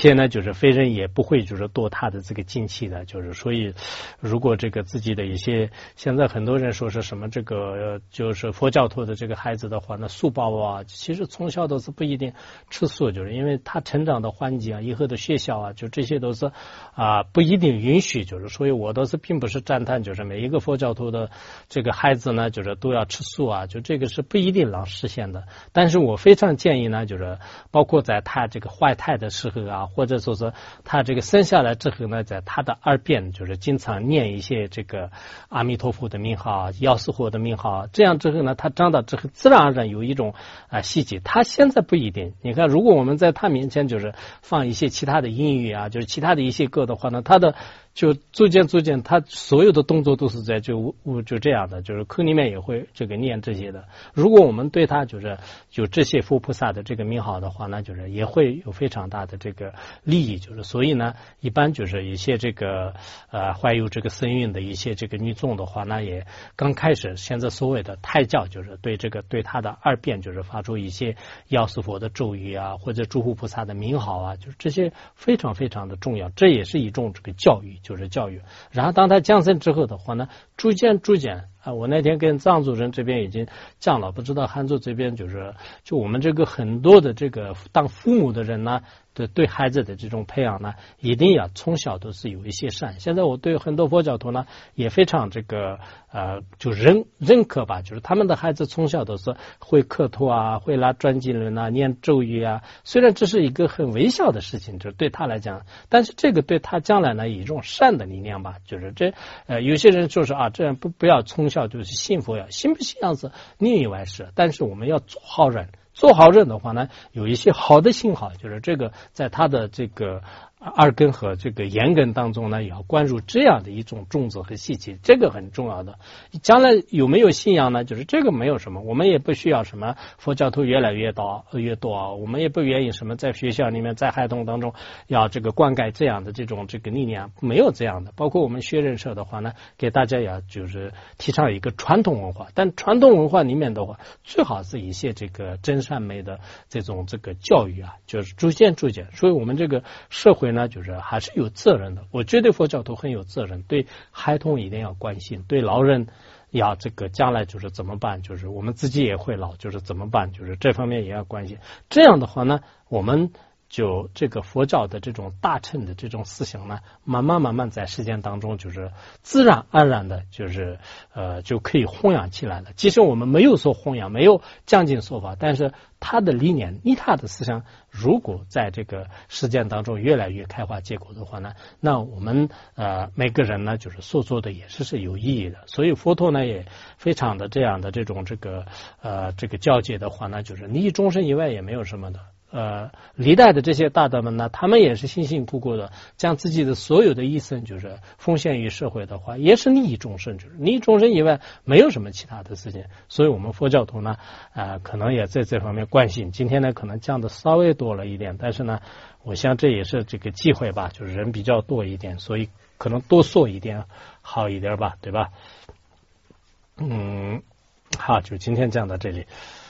且呢，就是非人也不会就是堕他的这个禁忌的，就是所以，如果这个自己的一些，现在很多人说是什么这个就是佛教徒的这个孩子的话，那素包啊，其实从小都是不一定吃素，就是因为他成长的环境啊，以后的学校啊，就这些都是不一定允许，就是所以我倒是并不是赞叹，就是每一个佛教徒的这个孩子呢，就是都要吃素啊，就这个是不一定能实现的。但是我非常建议呢，就是包括在他这个怀胎的时候啊，或者说是他这个生下来之后呢，在他的耳边就是经常念一些这个阿弥陀佛的名号、药师佛的名号，这样之后呢，他长大之后自然而然有一种希冀。他现在不一定，你看，如果我们在他面前就是放一些其他的音乐啊，就是其他的一些歌的话呢，他的就逐渐，他所有的动作都是在就这样的，就是口里面也会这个念这些的。如果我们对他就这些佛菩萨的这个名号的话呢，就是也会有非常大的这个利益。就是所以呢，一般就是一些这个怀有这个身孕的一些这个女众的话呢，也刚开始现在所谓的胎教，就是对他的耳边就是发出一些药师佛的咒语啊，或者诸佛菩萨的名号啊，就是这些非常非常的重要，这也是一种这个教育。就是教育，然后当他降生之后的话呢，逐渐我那天跟藏族人这边已经讲了，不知道汉族这边就我们这个很多的这个当父母的人呢，对孩子的这种培养呢，一定要从小都是有一些善。现在我对很多佛教徒呢也非常这个就认可吧，就是他们的孩子从小都是会磕头啊，会拿转经轮啊，念咒语啊。虽然这是一个很微小的事情，就是对他来讲，但是这个对他将来呢，以一种善的力量吧，就是有些人说是这样不要从小就是信佛呀，信不信仰是另一回事，但是我们要做好人。做好人的话呢，有一些好的信号，就是这个在他的这个耳根和这个眼根当中呢，也要灌入这样的一种种子和细节，这个很重要的。将来有没有信仰呢？就是这个没有什么，我们也不需要什么佛教徒越来越多我们也不愿意什么在学校里面在孩童当中要这个灌溉这样的这种这个理念，没有这样的。包括我们学人社的话呢，给大家也就是提倡一个传统文化，但传统文化里面的话，最好是一些这个真善美的这种这个教育啊，就是逐渐，所以我们这个社会呢，就是还是有责任的。我觉得佛教徒很有责任，对孩童一定要关心，对老人要这个将来就是怎么办，就是我们自己也会老，就是怎么办，就是这方面也要关心。这样的话呢，我们就这个佛教的这种大乘的这种思想呢，慢慢在实践当中，就是自然而然的，就是就可以弘扬起来了。即使我们没有说弘扬，没有讲经说法，但是他的理念、利他的思想，如果在这个实践当中越来越开花结果的话呢，那我们每个人呢，就是所做的也是有意义的。所以佛陀呢也非常的这样的这种这个教诫的话呢，就是利益众生以外也没有什么的。历代的这些大德们呢，他们也是辛辛苦苦的将自己的所有的一生就是奉献于社会的话，也是利益众生，就是利益众生以外没有什么其他的事情。所以我们佛教徒呢可能也在这方面关心。今天呢可能讲的稍微多了一点，但是呢我想这也是这个机会吧，就是人比较多一点，所以可能多说一点好一点吧，对吧？好，就今天讲到这里。